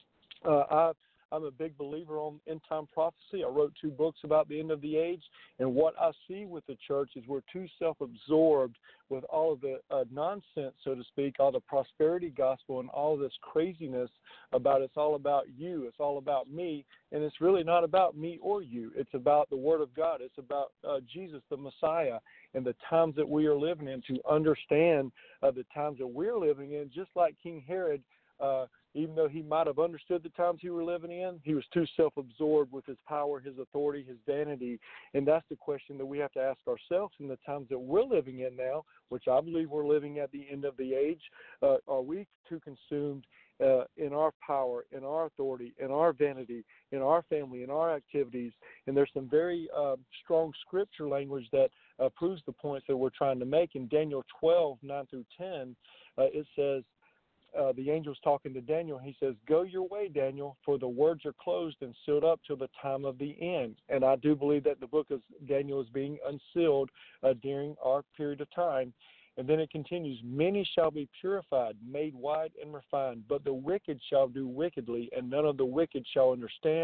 uh, I. I'm a big believer on end-time prophecy. I wrote two books about the end of the age, and what I see with the church is we're too self-absorbed with all of the uh, nonsense, so to speak, all the prosperity gospel and all of this craziness about it's all about you, it's all about me, and it's really not about me or you. It's about the Word of God. It's about uh, Jesus, the Messiah, and the times that we are living in, to understand uh, the times that we're living in, just like King Herod. Uh, even though he might have understood the times he were living in, he was too self-absorbed with his power, his authority, his vanity. And that's the question that we have to ask ourselves in the times that we're living in now, which I believe we're living at the end of the age. Uh, are we too consumed uh, in our power, in our authority, in our vanity, in our family, in our activities? And there's some very uh, strong scripture language that uh, proves the points that we're trying to make. In Daniel twelve, nine through ten, uh, it says, Uh, the angel's talking to Daniel. He says, "Go your way, Daniel, for the words are closed and sealed up till the time of the end." And I do believe that the book of Daniel is being unsealed uh, during our period of time. And then it continues, "Many shall be purified, made white and refined, but the wicked shall do wickedly, and none of the wicked shall understand,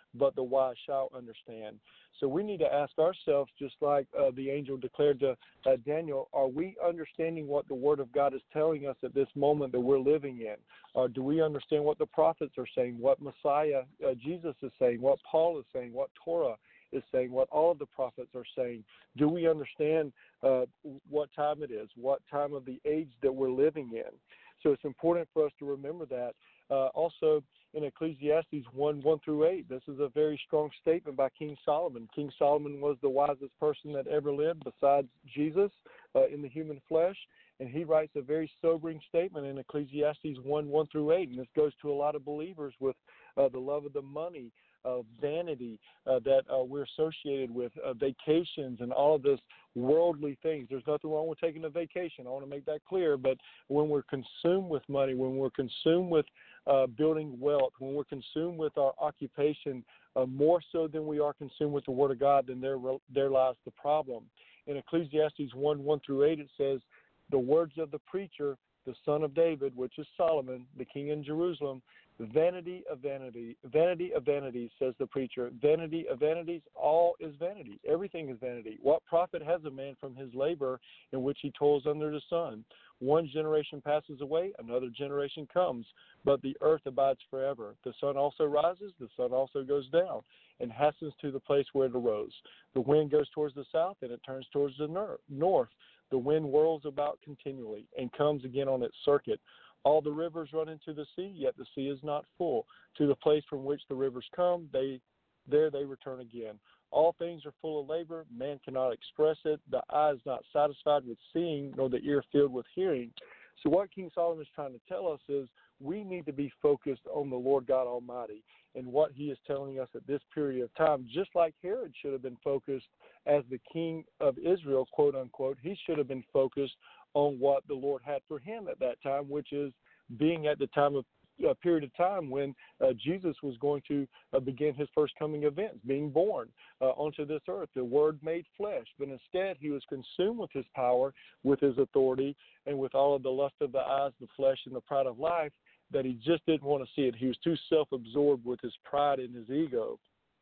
but the wise shall understand. So we need to ask ourselves, just like uh, the angel declared to uh, Daniel, are we understanding what the Word of God is telling us at this moment that we're living in? Or do we understand what the prophets are saying, what Messiah, uh, Jesus is saying, what Paul is saying, what Torah is saying, what all of the prophets are saying? Do we understand uh, what time it is, what time of the age that we're living in? So it's important for us to remember that. Uh, also, in Ecclesiastes one, one through eight, this is a very strong statement by King Solomon. King Solomon was the wisest person that ever lived besides Jesus uh, in the human flesh, and he writes a very sobering statement in Ecclesiastes one, one through eight, and this goes to a lot of believers with uh, the love of the money, of vanity uh, that uh, we're associated with, uh, vacations and all of this worldly things. There's nothing wrong with taking a vacation. I want to make that clear. But when we're consumed with money, when we're consumed with uh, building wealth, when we're consumed with our occupation, uh, more so than we are consumed with the Word of God, then there, there lies the problem. In Ecclesiastes one, one through eight, it says, the words of the preacher, the son of David, which is Solomon, the king in Jerusalem, vanity of vanity, vanity of vanities, says the preacher. Vanity of vanities, all is vanity. Everything is vanity. What profit has a man from his labor in which he toils under the sun? One generation passes away, another generation comes, but the earth abides forever. The sun also rises, the sun also goes down, and hastens to the place where it arose. The wind goes towards the south, and it turns towards the north. The wind whirls about continually, and comes again on its circuit. All the rivers run into the sea, yet the sea is not full. To the place from which the rivers come, they there they return again. All things are full of labor. Man cannot express it. The eye is not satisfied with seeing, nor the ear filled with hearing. So what King Solomon is trying to tell us is we need to be focused on the Lord God Almighty and what he is telling us at this period of time, just like Herod should have been focused as the king of Israel, quote unquote. He should have been focused on what the Lord had for him at that time, which is being at the time of a period of time when uh, Jesus was going to uh, begin his first coming events, being born uh, onto this earth, the Word made flesh. But instead, he was consumed with his power, with his authority, and with all of the lust of the eyes, the flesh, and the pride of life, that he just didn't want to see it. He was too self-absorbed with his pride and his ego.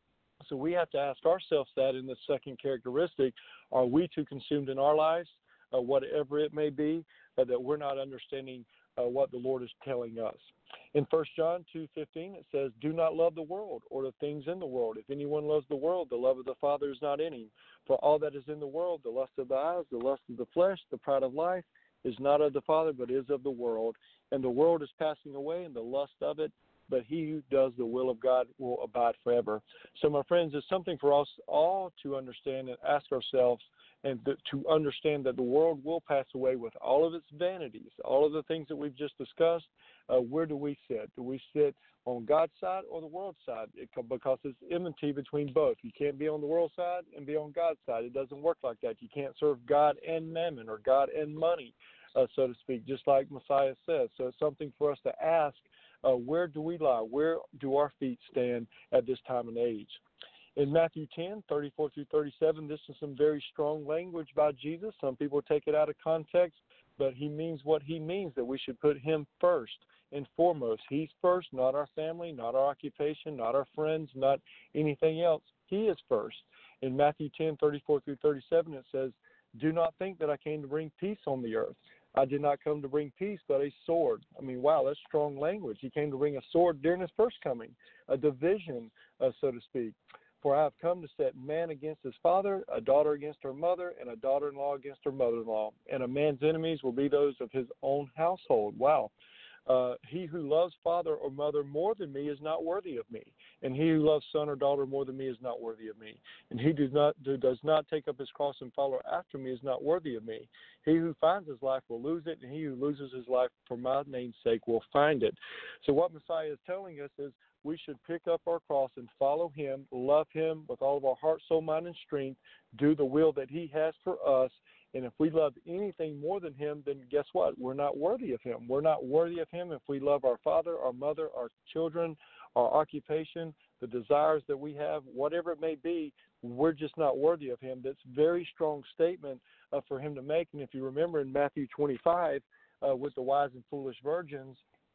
So we have to ask ourselves that in the second characteristic, are we too consumed in our lives, uh, whatever it may be, uh, that we're not understanding uh, what the Lord is telling us? In First John two fifteen, it says, do not love the world or the things in the world. If anyone loves the world, the love of the Father is not in him. For all that is in the world, the lust of the eyes, the lust of the flesh, the pride of life, is not of the Father, but is of the world. And the world is passing away, and the lust of it, but he who does the will of God will abide forever. So, my friends, it's something for us all to understand and ask ourselves, and th- to understand that the world will pass away with all of its vanities, all of the things that we've just discussed. Uh, where do we sit? Do we sit on God's side or the world's side? It, because it's enmity between both. You can't be on the world's side and be on God's side. It doesn't work like that. You can't serve God and mammon or God and money, uh, so to speak, just like Messiah says. So it's something for us to ask, uh, where do we lie? Where do our feet stand at this time and age? In Matthew ten, thirty-four through thirty-seven, this is some very strong language by Jesus. Some people take it out of context, but he means what he means, that we should put him first and foremost. He's first, not our family, not our occupation, not our friends, not anything else. He is first. In Matthew ten, thirty-four through thirty-seven, it says, do not think that I came to bring peace on the earth. I did not come to bring peace, but a sword. I mean, wow, that's strong language. He came to bring a sword during his first coming, a division, uh, so to speak. For I have come to set man against his father, a daughter against her mother, and a daughter-in-law against her mother-in-law. And a man's enemies will be those of his own household. Wow. Uh, he who loves father or mother more than me is not worthy of me. And he who loves son or daughter more than me is not worthy of me. And he does not, who does not take up his cross and follow after me is not worthy of me. He who finds his life will lose it, and he who loses his life for my name's sake will find it. So what Messiah is telling us is we should pick up our cross and follow him, love him with all of our heart, soul, mind, and strength, do the will that he has for us. And if we love anything more than him, then guess what? We're not worthy of him. We're not worthy of him if we love our father, our mother, our children, our occupation, the desires that we have, whatever it may be, we're just not worthy of him. That's a very strong statement uh, for him to make. And if you remember in Matthew twenty-five, uh, with the wise and foolish virgins,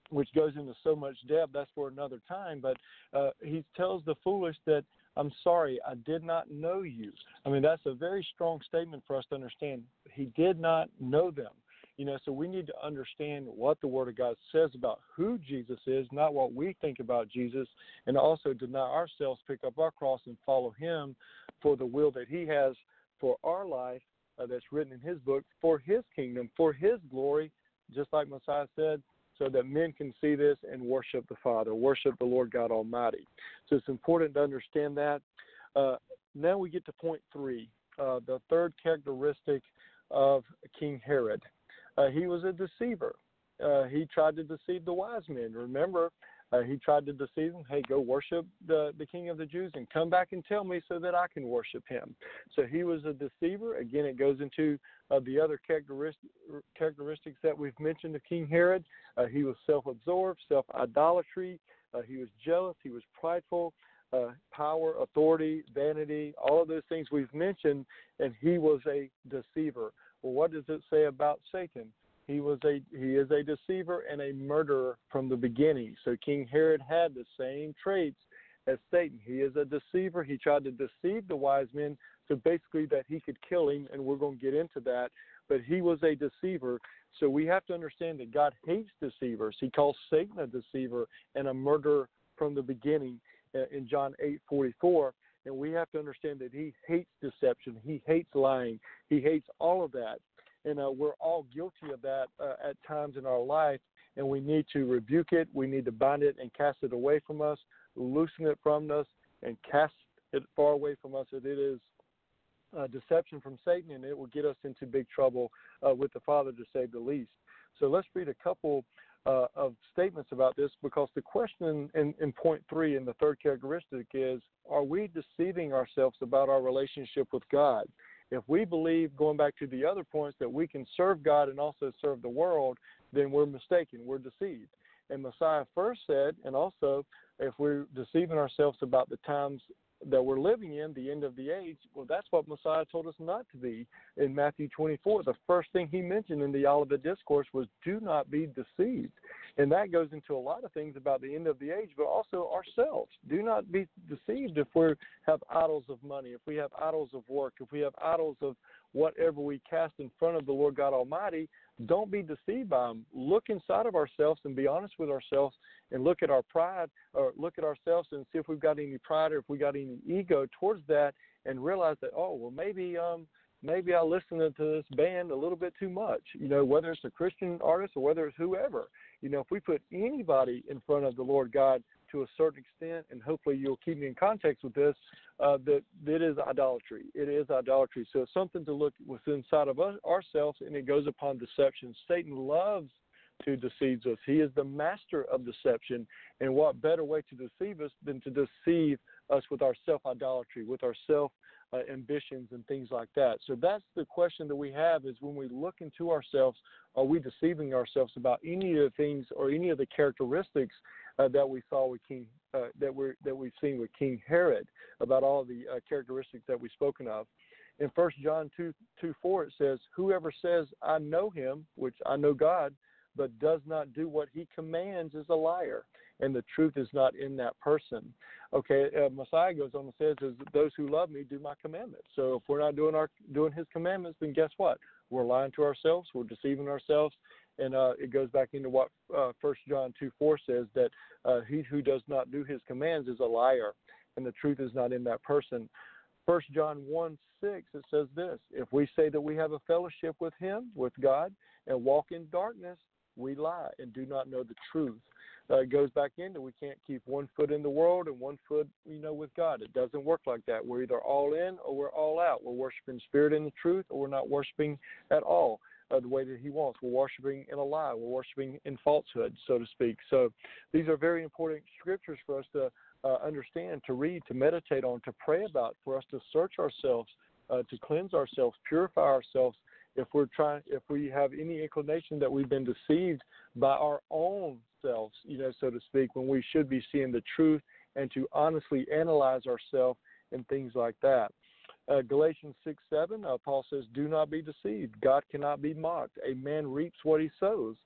which goes into so much depth. That's for another time. But uh, he tells the foolish that, I'm sorry, I did not know you. I mean, that's a very strong statement for us to understand. He did not know them. You know, so we need to understand what the Word of God says about who Jesus is, not what we think about Jesus, and also deny ourselves, pick up our cross, and follow Him for the will that He has for our life uh, that's written in His book, for His kingdom, for His glory, just like Messiah said, so that men can see this and worship the Father, worship the Lord God Almighty. So it's important to understand that. Uh, now we get to point three, uh, the third characteristic of King Herod. Uh, he was a deceiver. Uh, he tried to deceive the wise men. Remember, uh, he tried to deceive them. Hey, go worship the, the King of the Jews and come back and tell me so that I can worship him. So he was a deceiver. Again, it goes into uh, the other characteristic, characteristics that we've mentioned of King Herod. Uh, he was self-absorbed, self-idolatry. Uh, he was jealous. He was prideful. Uh, power, authority, vanity, all of those things we've mentioned, and he was a deceiver. Well, what does it say about Satan? He was a he is a deceiver and a murderer from the beginning. So King Herod had the same traits as Satan. He is a deceiver. He tried to deceive the wise men, so basically that he could kill him, and we're going to get into that. But he was a deceiver. So we have to understand that God hates deceivers. He calls Satan a deceiver and a murderer from the beginning in John eight forty-four. And we have to understand that he hates deception. He hates lying. He hates all of that. And uh, we're all guilty of that uh, at times in our life, and we need to rebuke it. We need to bind it and cast it away from us, loosen it from us, and cast it far away from us. That it is uh, deception from Satan, and it will get us into big trouble uh, with the Father, to say the least. So let's read a couple uh, of statements about this, because the question in, in point three in the third characteristic is, are we deceiving ourselves about our relationship with God? If we believe, going back to the other points, that we can serve God and also serve the world, then we're mistaken. We're deceived. And Messiah first said, and also if we're deceiving ourselves about the times that we're living in, the end of the age, well, that's what Messiah told us not to be in Matthew twenty-four. The first thing he mentioned in the Olivet Discourse was, do not be deceived. And that goes into a lot of things about the end of the age, but also ourselves. Do not be deceived if we have idols of money, if we have idols of work, if we have idols of whatever we cast in front of the Lord God Almighty. Don't be deceived by them. Look inside of ourselves and be honest with ourselves, and look at our pride, or look at ourselves and see if we've got any pride or if we got any ego towards that, and realize that, oh, well, maybe um, maybe I listen to this band a little bit too much, you know, whether it's a Christian artist or whether it's whoever. You know, if we put anybody in front of the Lord God to a certain extent, and hopefully you'll keep me in context with this, uh, that it is idolatry. It is idolatry. So it's something to look within inside of us, ourselves, and it goes upon deception. Satan loves to deceive us. He is the master of deception, and what better way to deceive us than to deceive us with our self-idolatry, with our self Uh, ambitions and things like that. So that's the question that we have, is when we look into ourselves, are we deceiving ourselves about any of the things or any of the characteristics uh, that we saw with King, uh, that we're that we've seen with King Herod, about all the uh, characteristics that we've spoken of. In First John two, two four, it says, whoever says, I know him, which I know God, but does not do what he commands is a liar, and the truth is not in that person. Okay, uh, Messiah goes on and says, is those who love me do my commandments. So if we're not doing our doing his commandments, then guess what? We're lying to ourselves. We're deceiving ourselves. And uh, it goes back into what uh, First John two four says, that uh, he who does not do his commands is a liar, and the truth is not in that person. First John one six, it says this, if we say that we have a fellowship with him, with God, and walk in darkness, we lie and do not know the truth. Uh, it goes back into, we can't keep one foot in the world and one foot, you know, with God. It doesn't work like that. We're either all in or we're all out. We're worshiping spirit in the truth, or we're not worshiping at all uh, the way that he wants. We're worshiping in a lie. We're worshiping in falsehood, so to speak. So these are very important scriptures for us to uh, understand, to read, to meditate on, to pray about, for us to search ourselves, uh, to cleanse ourselves, purify ourselves. If we're trying, if we have any inclination that we've been deceived by our own selves, you know, so to speak, when we should be seeing the truth, and to honestly analyze ourselves and things like that. Uh, Galatians six seven, uh, Paul says, do not be deceived. God cannot be mocked. A man reaps what he sows.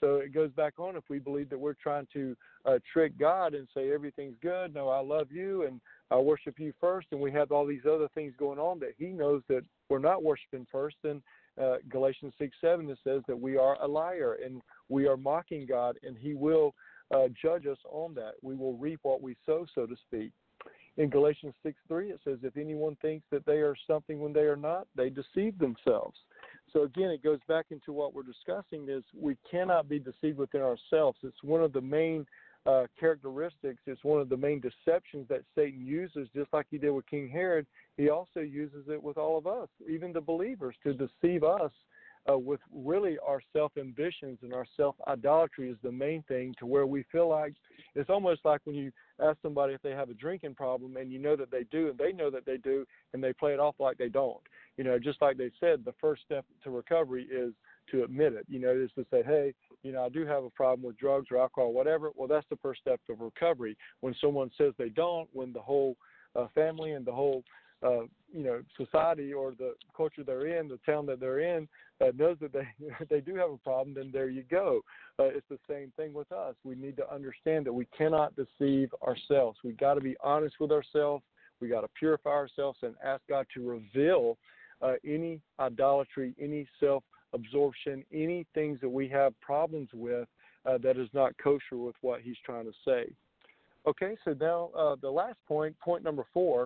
so it goes back on if we believe that we're trying to uh, trick God and say everything's good, no, I love you, and I worship you first, and we have all these other things going on that he knows that we're not worshiping first, then uh, Galatians six seven, it says that we are a liar and we are mocking God, and he will uh, judge us on that. We will reap what we sow, so to speak. In Galatians six three, it says, if anyone thinks that they are something when they are not, they deceive themselves. So again, it goes back into what we're discussing is we cannot be deceived within ourselves. It's one of the main uh, characteristics. It's one of the main deceptions that Satan uses, just like he did with King Herod. He also uses it with all of us, even the believers, to deceive us uh, with really our self-ambitions and our self-idolatry is the main thing, to where we feel like it's almost like when you ask somebody if they have a drinking problem and you know that they do and they know that they do and they play it off like they don't. You know, just like they said, the first step to recovery is to admit it. You know, is to say, hey, you know, I do have a problem with drugs or alcohol, or whatever. Well, that's the first step of recovery. When someone says they don't, when the whole uh, family and the whole, uh, you know, society or the culture they're in, the town that they're in, uh, knows that they they do have a problem, then there you go. Uh, it's the same thing with us. We need to understand that we cannot deceive ourselves. We got to be honest with ourselves. We got to purify ourselves and ask God to reveal uh, any idolatry, any self-absorption, any things that we have problems with uh, that is not kosher with what he's trying to say. Okay, so now uh, the last point, point number four,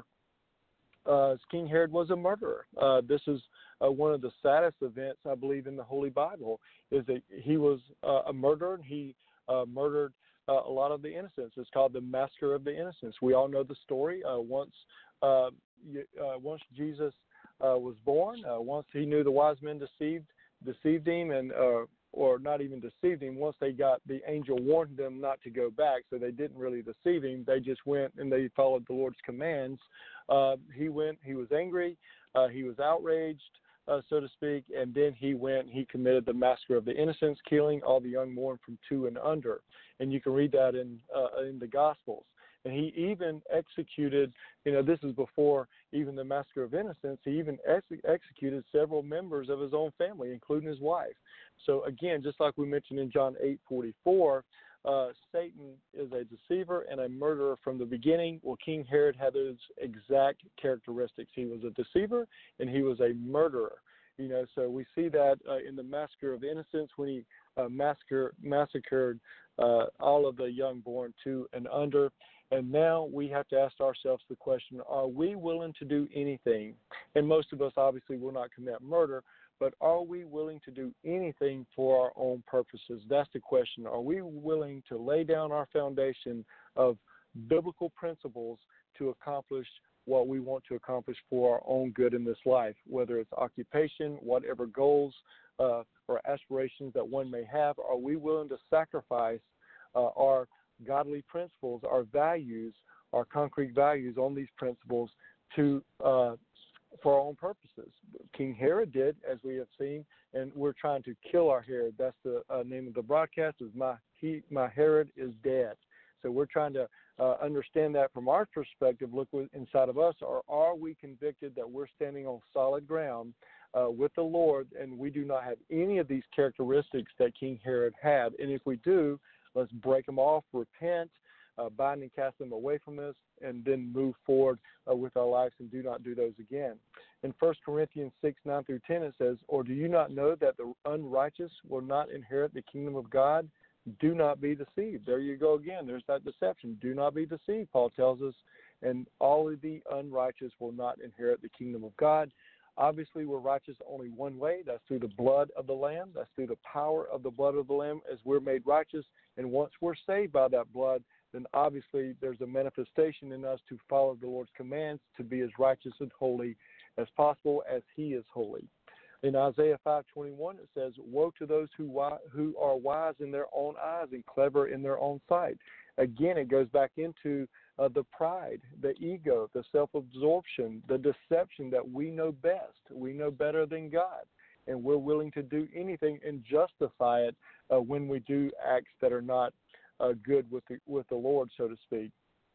uh, King Herod was a murderer. Uh, this is uh, one of the saddest events, I believe, in the Holy Bible, is that he was uh, a murderer. He uh, murdered uh, a lot of the innocents. It's called the Massacre of the Innocents. We all know the story. Uh, once, uh, you, uh, once Jesus uh, was born, uh, once he knew the wise men deceived deceived him, and uh, or not even deceived him. Once they got, the angel warned them not to go back, so they didn't really deceive him. They just went and they followed the Lord's commands. Uh, he went, he was angry, uh, he was outraged, uh, so to speak, and then he went, he committed the massacre of the innocents, killing all the young born from two and under. And you can read that in uh, in the Gospels. And he even executed, you know, this is before even the massacre of innocents, he even ex- executed several members of his own family, including his wife. So again, just like we mentioned in John eight forty-four, uh, Satan is a deceiver and a murderer from the beginning. Well, King Herod had those exact characteristics. He was a deceiver and he was a murderer. You know, so we see that uh, in the massacre of innocents when he uh, massacre, massacred uh, all of the young born two and under. And now we have to ask ourselves the question, are we willing to do anything? And most of us obviously will not commit murder, but are we willing to do anything for our own purposes? That's the question. Are we willing to lay down our foundation of biblical principles to accomplish what we want to accomplish for our own good in this life, whether it's occupation, whatever goals uh, or aspirations that one may have? Are we willing to sacrifice uh, our godly principles, our values, our concrete values on these principles to uh, for our own purposes? King Herod did, as we have seen, and we're trying to kill our Herod. That's the uh, name of the broadcast, is my he, my Herod is dead. So we're trying to uh, understand that from our perspective, look inside of us, or are we convicted that we're standing on solid ground uh, with the Lord, and we do not have any of these characteristics that King Herod had? And if we do, let's break them off, repent, uh, bind and cast them away from us, and then move forward uh, with our lives and do not do those again. In First Corinthians six, nine through ten, it says, or do you not know that the unrighteous will not inherit the kingdom of God? Do not be deceived. There you go again. There's that deception. Do not be deceived, Paul tells us, and all of the unrighteous will not inherit the kingdom of God. Obviously, we're righteous only one way. That's through the blood of the Lamb. That's through the power of the blood of the Lamb as we're made righteous. And once we're saved by that blood, then obviously there's a manifestation in us to follow the Lord's commands, to be as righteous and holy as possible as he is holy. In Isaiah five twenty-one, it says, woe to those who wi- who are wise in their own eyes and clever in their own sight. Again, it goes back into uh, the pride, the ego, the self-absorption, the deception that we know best. We know better than God, and we're willing to do anything and justify it uh, when we do acts that are not uh, good with the, with the Lord, so to speak.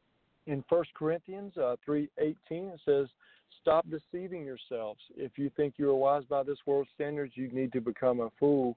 In First Corinthians uh, three eighteen, it says, stop deceiving yourselves. If you think you are wise by this world's standards, you need to become a fool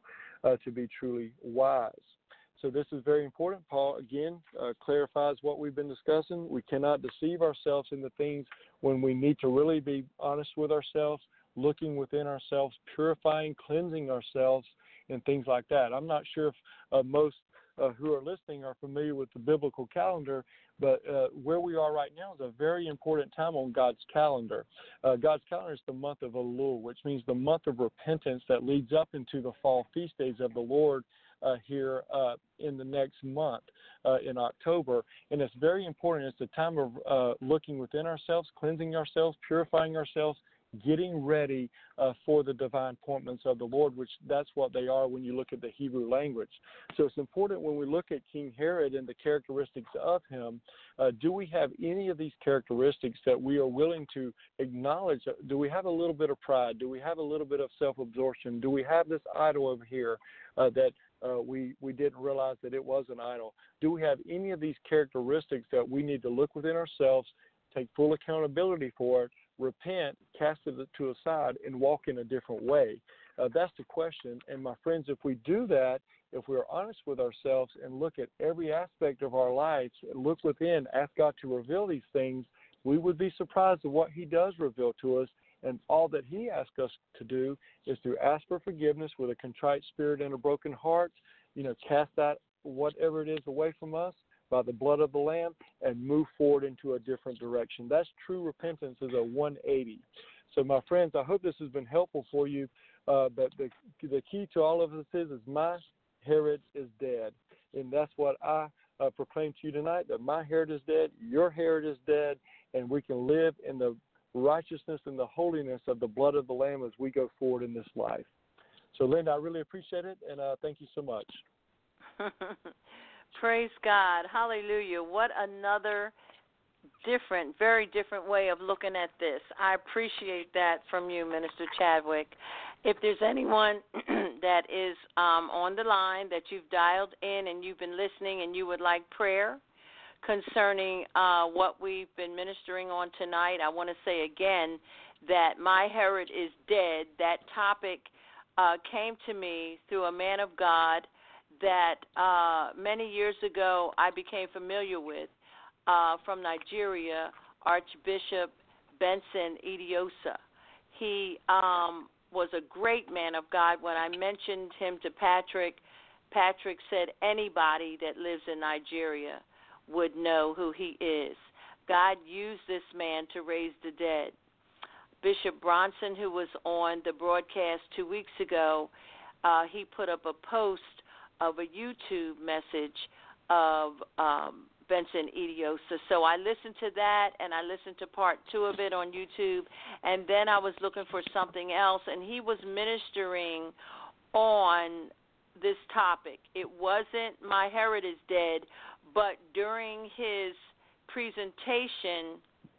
uh, to be truly wise. So this is very important. Paul, again, uh, clarifies what we've been discussing. We cannot deceive ourselves in the things when we need to really be honest with ourselves, looking within ourselves, purifying, cleansing ourselves, and things like that. I'm not sure if uh, most uh, who are listening are familiar with the biblical calendar, but uh, where we are right now is a very important time on God's calendar. Uh, God's calendar is the month of Elul, which means the month of repentance that leads up into the fall feast days of the Lord uh, here uh, in the next month uh, in October. And it's very important. It's a time of uh, looking within ourselves, cleansing ourselves, purifying ourselves, getting ready uh, for the divine appointments of the Lord, which that's what they are when you look at the Hebrew language. So it's important when we look at King Herod and the characteristics of him, uh, do we have any of these characteristics that we are willing to acknowledge? Do we have a little bit of pride? Do we have a little bit of self-absorption? Do we have this idol over here uh, that uh, we, we didn't realize that it was an idol? Do we have any of these characteristics that we need to look within ourselves, take full accountability for it, repent, cast it to a side, and walk in a different way? Uh, that's the question. And my friends, if we do that, if we're honest with ourselves and look at every aspect of our lives, look within, ask God to reveal these things, we would be surprised at what he does reveal to us. And all that he asks us to do is to ask for forgiveness with a contrite spirit and a broken heart, you know, cast that whatever it is away from us by the blood of the Lamb and move forward into a different direction. That's true repentance, is a one eighty. So, my friends, I hope this has been helpful for you. Uh, but the the key to all of this is, is my Herod is dead. And that's what I uh, proclaim to you tonight, that my Herod is dead, your Herod is dead, and we can live in the righteousness and the holiness of the blood of the Lamb as we go forward in this life. So, Linda, I really appreciate it, and uh, thank you so much. Praise God. Hallelujah. What another different, very different way of looking at this. I appreciate that from you, Minister Chadwick. If there's anyone that is um, on the line that you've dialed in and you've been listening and you would like prayer concerning uh, what we've been ministering on tonight, I want to say again that my Herod is dead. That topic uh, came to me through a man of God that uh, many years ago I became familiar with uh, from Nigeria, Archbishop Benson Idiosa. He um, was a great man of God. When I mentioned him to Patrick, Patrick said anybody that lives in Nigeria would know who he is. God used this man to raise the dead. Bishop Bronson, who was on the broadcast two weeks ago, uh, he put up a post of a YouTube message of um, Benson Idiosa. So I listened to that, and I listened to part two of it on YouTube, and then I was looking for something else, and he was ministering on this topic. It wasn't My Herod is Dead, but during his presentation,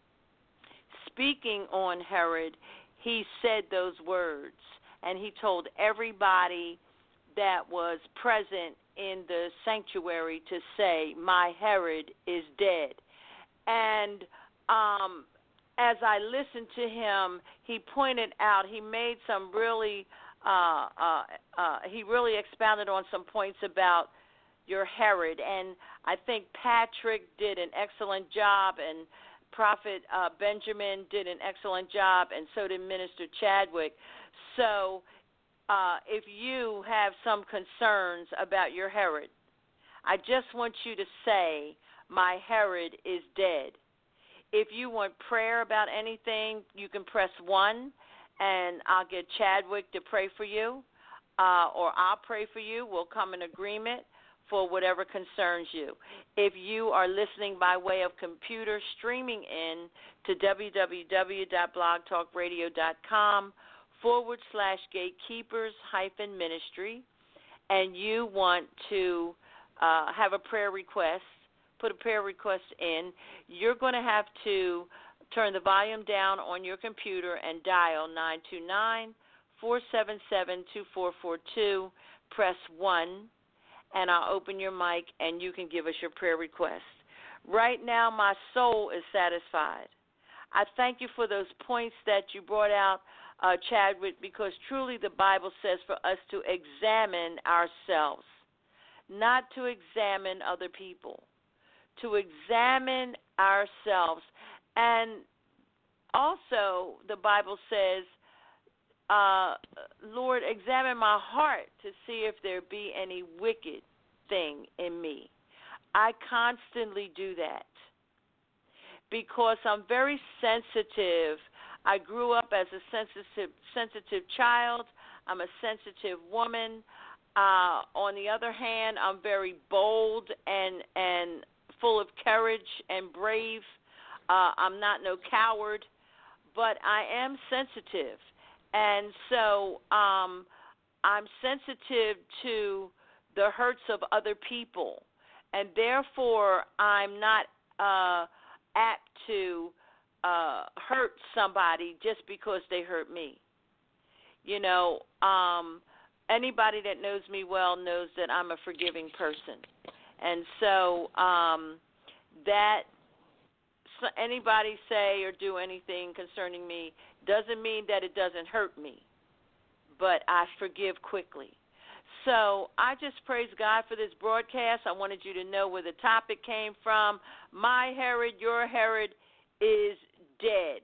speaking on Herod, he said those words, and he told everybody that was present in the sanctuary to say, my Herod is dead. And um, as I listened to him, he pointed out, he made some really, uh, uh, uh, he really expounded on some points about your Herod. And I think Patrick did an excellent job, and Prophet uh, Benjamin did an excellent job, and so did Minister Chadwick. So Uh, if you have some concerns about your Herod, I just want you to say, my Herod is dead. If you want prayer about anything, you can press one, and I'll get Chadwick to pray for you, uh, or I'll pray for you. We'll come in agreement for whatever concerns you. If you are listening by way of computer, streaming in to www.blogtalkradio.com forward slash gatekeepers hyphen ministry, and you want to uh, have a prayer request, put a prayer request in, you're going to have to turn the volume down on your computer and dial nine two nine, four seven seven, two four four two, press one, and I'll open your mic and you can give us your prayer request. Right now, my soul is satisfied. I thank you for those points that you brought out, uh, Chadwick, because truly the Bible says for us to examine ourselves, not to examine other people, to examine ourselves. And also the Bible says, uh, Lord, examine my heart to see if there be any wicked thing in me. I constantly do that because I'm very sensitive. I grew up as a sensitive sensitive child. I'm a sensitive woman. Uh, on the other hand, I'm very bold and and full of courage and brave. Uh, I'm not no coward, but I am sensitive. And so um, I'm sensitive to the hurts of other people. And therefore, I'm not uh, apt to uh, hurt somebody just because they hurt me. You know, um, anybody that knows me well knows that I'm a forgiving person. And so um, that so anybody say or do anything concerning me doesn't mean that it doesn't hurt me, but I forgive quickly. So I just praise God for this broadcast. I wanted you to know where the topic came from. My Herod, your Herod is dead.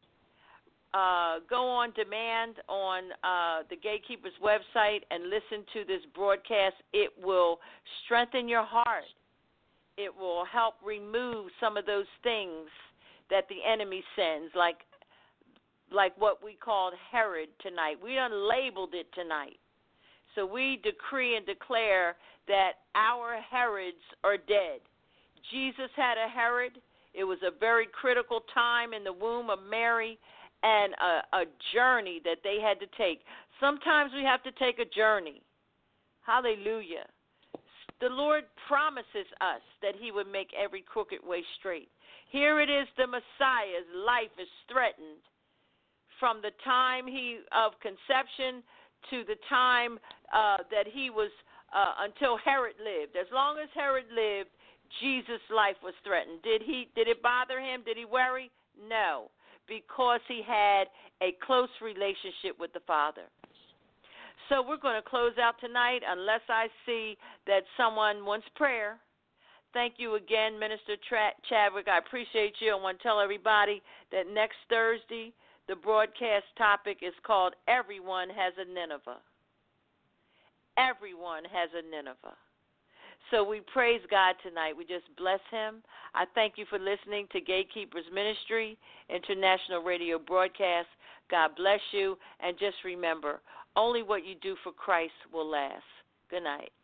Uh, go on demand on uh, the Gatekeepers website and listen to this broadcast. It will strengthen your heart. It will help remove some of those things that the enemy sends, like like what we called Herod tonight. We done labeled it tonight. So we decree and declare that our Herods are dead. Jesus had a Herod. It was a very critical time in the womb of Mary and a, a journey that they had to take. Sometimes we have to take a journey. Hallelujah. The Lord promises us that he would make every crooked way straight. Here it is, the Messiah's life is threatened from the time he of conception to the time uh, that he was, uh, until Herod lived. As long as Herod lived, Jesus' life was threatened. Did he? Did it bother him? Did he worry? No, because he had a close relationship with the Father. So we're going to close out tonight unless I see that someone wants prayer. Thank you again, Minister Tra- Chadwick. I appreciate you. I want to tell everybody that next Thursday, the broadcast topic is called Everyone Has a Nineveh. Everyone has a Nineveh. So we praise God tonight. We just bless him. I thank you for listening to Gatekeepers Ministry, International Radio Broadcast. God bless you. And just remember, only what you do for Christ will last. Good night.